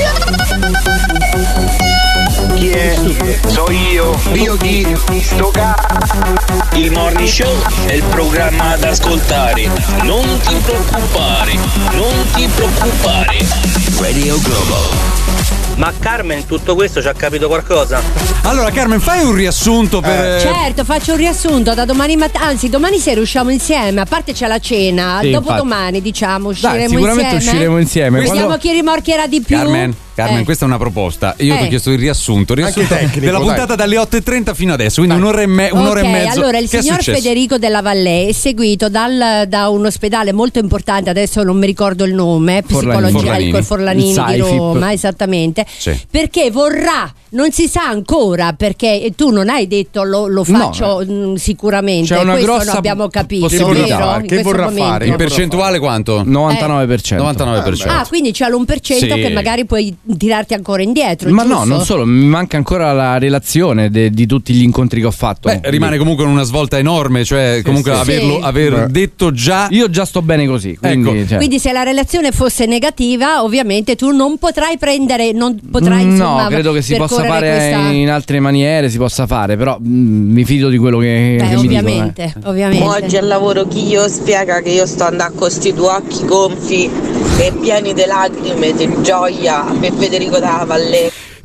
Chi è? So io. Io chi? Sto ca...
Il Morning Show è il programma da ascoltare. Non ti preoccupare, non ti preoccupare.
Radio Globo.
Ma Carmen tutto questo ci ha capito qualcosa?
Allora Carmen, fai un riassunto per...
Certo, faccio un riassunto da domani mattina, anzi domani sera usciamo insieme, a parte c'è la cena,
Sì,
dopodomani diciamo usciremo
Dai, sicuramente
insieme.
usciremo insieme.
Vediamo
Quando-
chi rimorchierà di più.
Carmen, Carmen,
Eh.
questa è una proposta. Io ti
Eh.
ho chiesto il riassunto, il riassunto
tecnico,
della
dai.
puntata dalle otto e trenta fino adesso, quindi un'ora e, me- un'ora
Ok,
e mezzo.
allora il
Che è
signor
successo?
Federico Della Vallée è seguito dal, da un ospedale molto importante, adesso non mi ricordo il nome,
Forlanini.
psicologico, il Forlanini
Il
di
Saifip.
Roma, esattamente,
Sì.
perché vorrà, non si sa ancora, perché tu non hai detto lo, lo
No,
faccio mh, sicuramente,
c'è una
questo
grossa
non abbiamo capito,
possibilità.
vero?
Che
In questo
vorrà
momento.
fare?
In percentuale quanto?
novantanove per cento.
novantanove per cento.
Ah, quindi c'è l'uno per cento
Sì.
che magari puoi tirarti ancora indietro.
Ma
giusto?
no, non solo, mi manca ancora la relazione de- di tutti gli incontri che ho fatto.
Beh, rimane comunque una svolta enorme, cioè comunque
sì.
averlo,
Sì.
aver
Beh.
detto già.
Io già sto bene così, quindi,
Ecco.
cioè,
Quindi se la relazione fosse negativa, ovviamente tu non potrai prendere, non potrai insomma
no, credo che si possa
percorrere
fare
questa...
in altre maniere, si possa fare, però mh, mi fido di quello che,
Beh,
che mi dicono.
ovviamente,
eh.
ovviamente.
Oggi al lavoro chi io spiega che io sto andando con questi due occhi gonfi e pieni di lacrime, di gioia per Federico Della Vallée.
Ti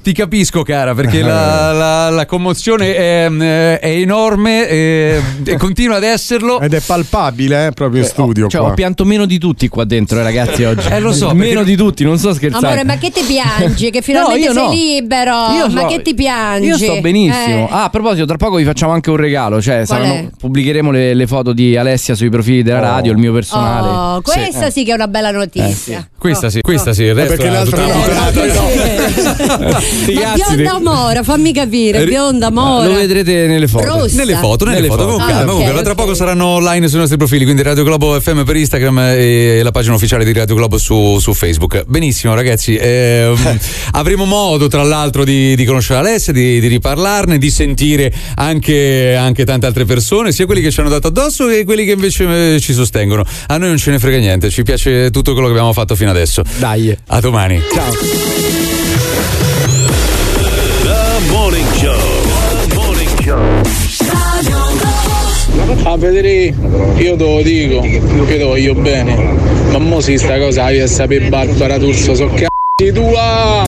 ti capisco, cara, perché la, la, la commozione è, è enorme e, e continua ad esserlo.
Ed è palpabile, eh, proprio in studio.
Cioè,
qua.
ho pianto meno di tutti qua dentro, eh, ragazzi, oggi.
Eh, lo so.
Meno
perché...
di tutti, non sto scherzando.
Amore, ma che ti piangi? Che finalmente
no,
sei
no.
libero.
Io
ma
so-
che ti piangi?
Io sto benissimo.
Eh.
Ah, a proposito, tra poco vi facciamo anche un regalo. Cioè,
Qual
saranno-
è?
pubblicheremo le, le foto di Alessia sui profili della radio, il mio personale.
Oh, questa
Sì.
sì che è una bella notizia.
Questa sì, questa sì, il
Eh,
resto
perché
è
le altre
tutta
no,
una
le
puttana.
altre no.
Sti
Ma
cazzi
bionda
di-
Mora, fammi capire, bionda Mora.
Lo vedrete nelle foto.
Rossa.
Nelle foto, nelle,
Nelle
foto,
foto.
con
Ah,
calma.
ok,
Comunque, tra
ok.
poco saranno online sui nostri profili, quindi Radio Globo F M per Instagram e la pagina ufficiale di Radio Globo su, su Facebook. Benissimo, ragazzi. Ehm, avremo modo, tra l'altro, di, di conoscere Alessia, di, di riparlarne, di sentire anche, anche tante altre persone, sia quelli che ci hanno dato addosso che quelli che invece eh, ci sostengono. A noi non ce ne frega niente, ci piace tutto quello che abbiamo fatto fino adesso.
Dai.
A domani.
Ciao.
The Morning Show. The Morning Show.
Ah, Federico, io te lo dico, io te voglio bene, ma mo si sta cosa, io sapere battere a Turso, so cazzi tua!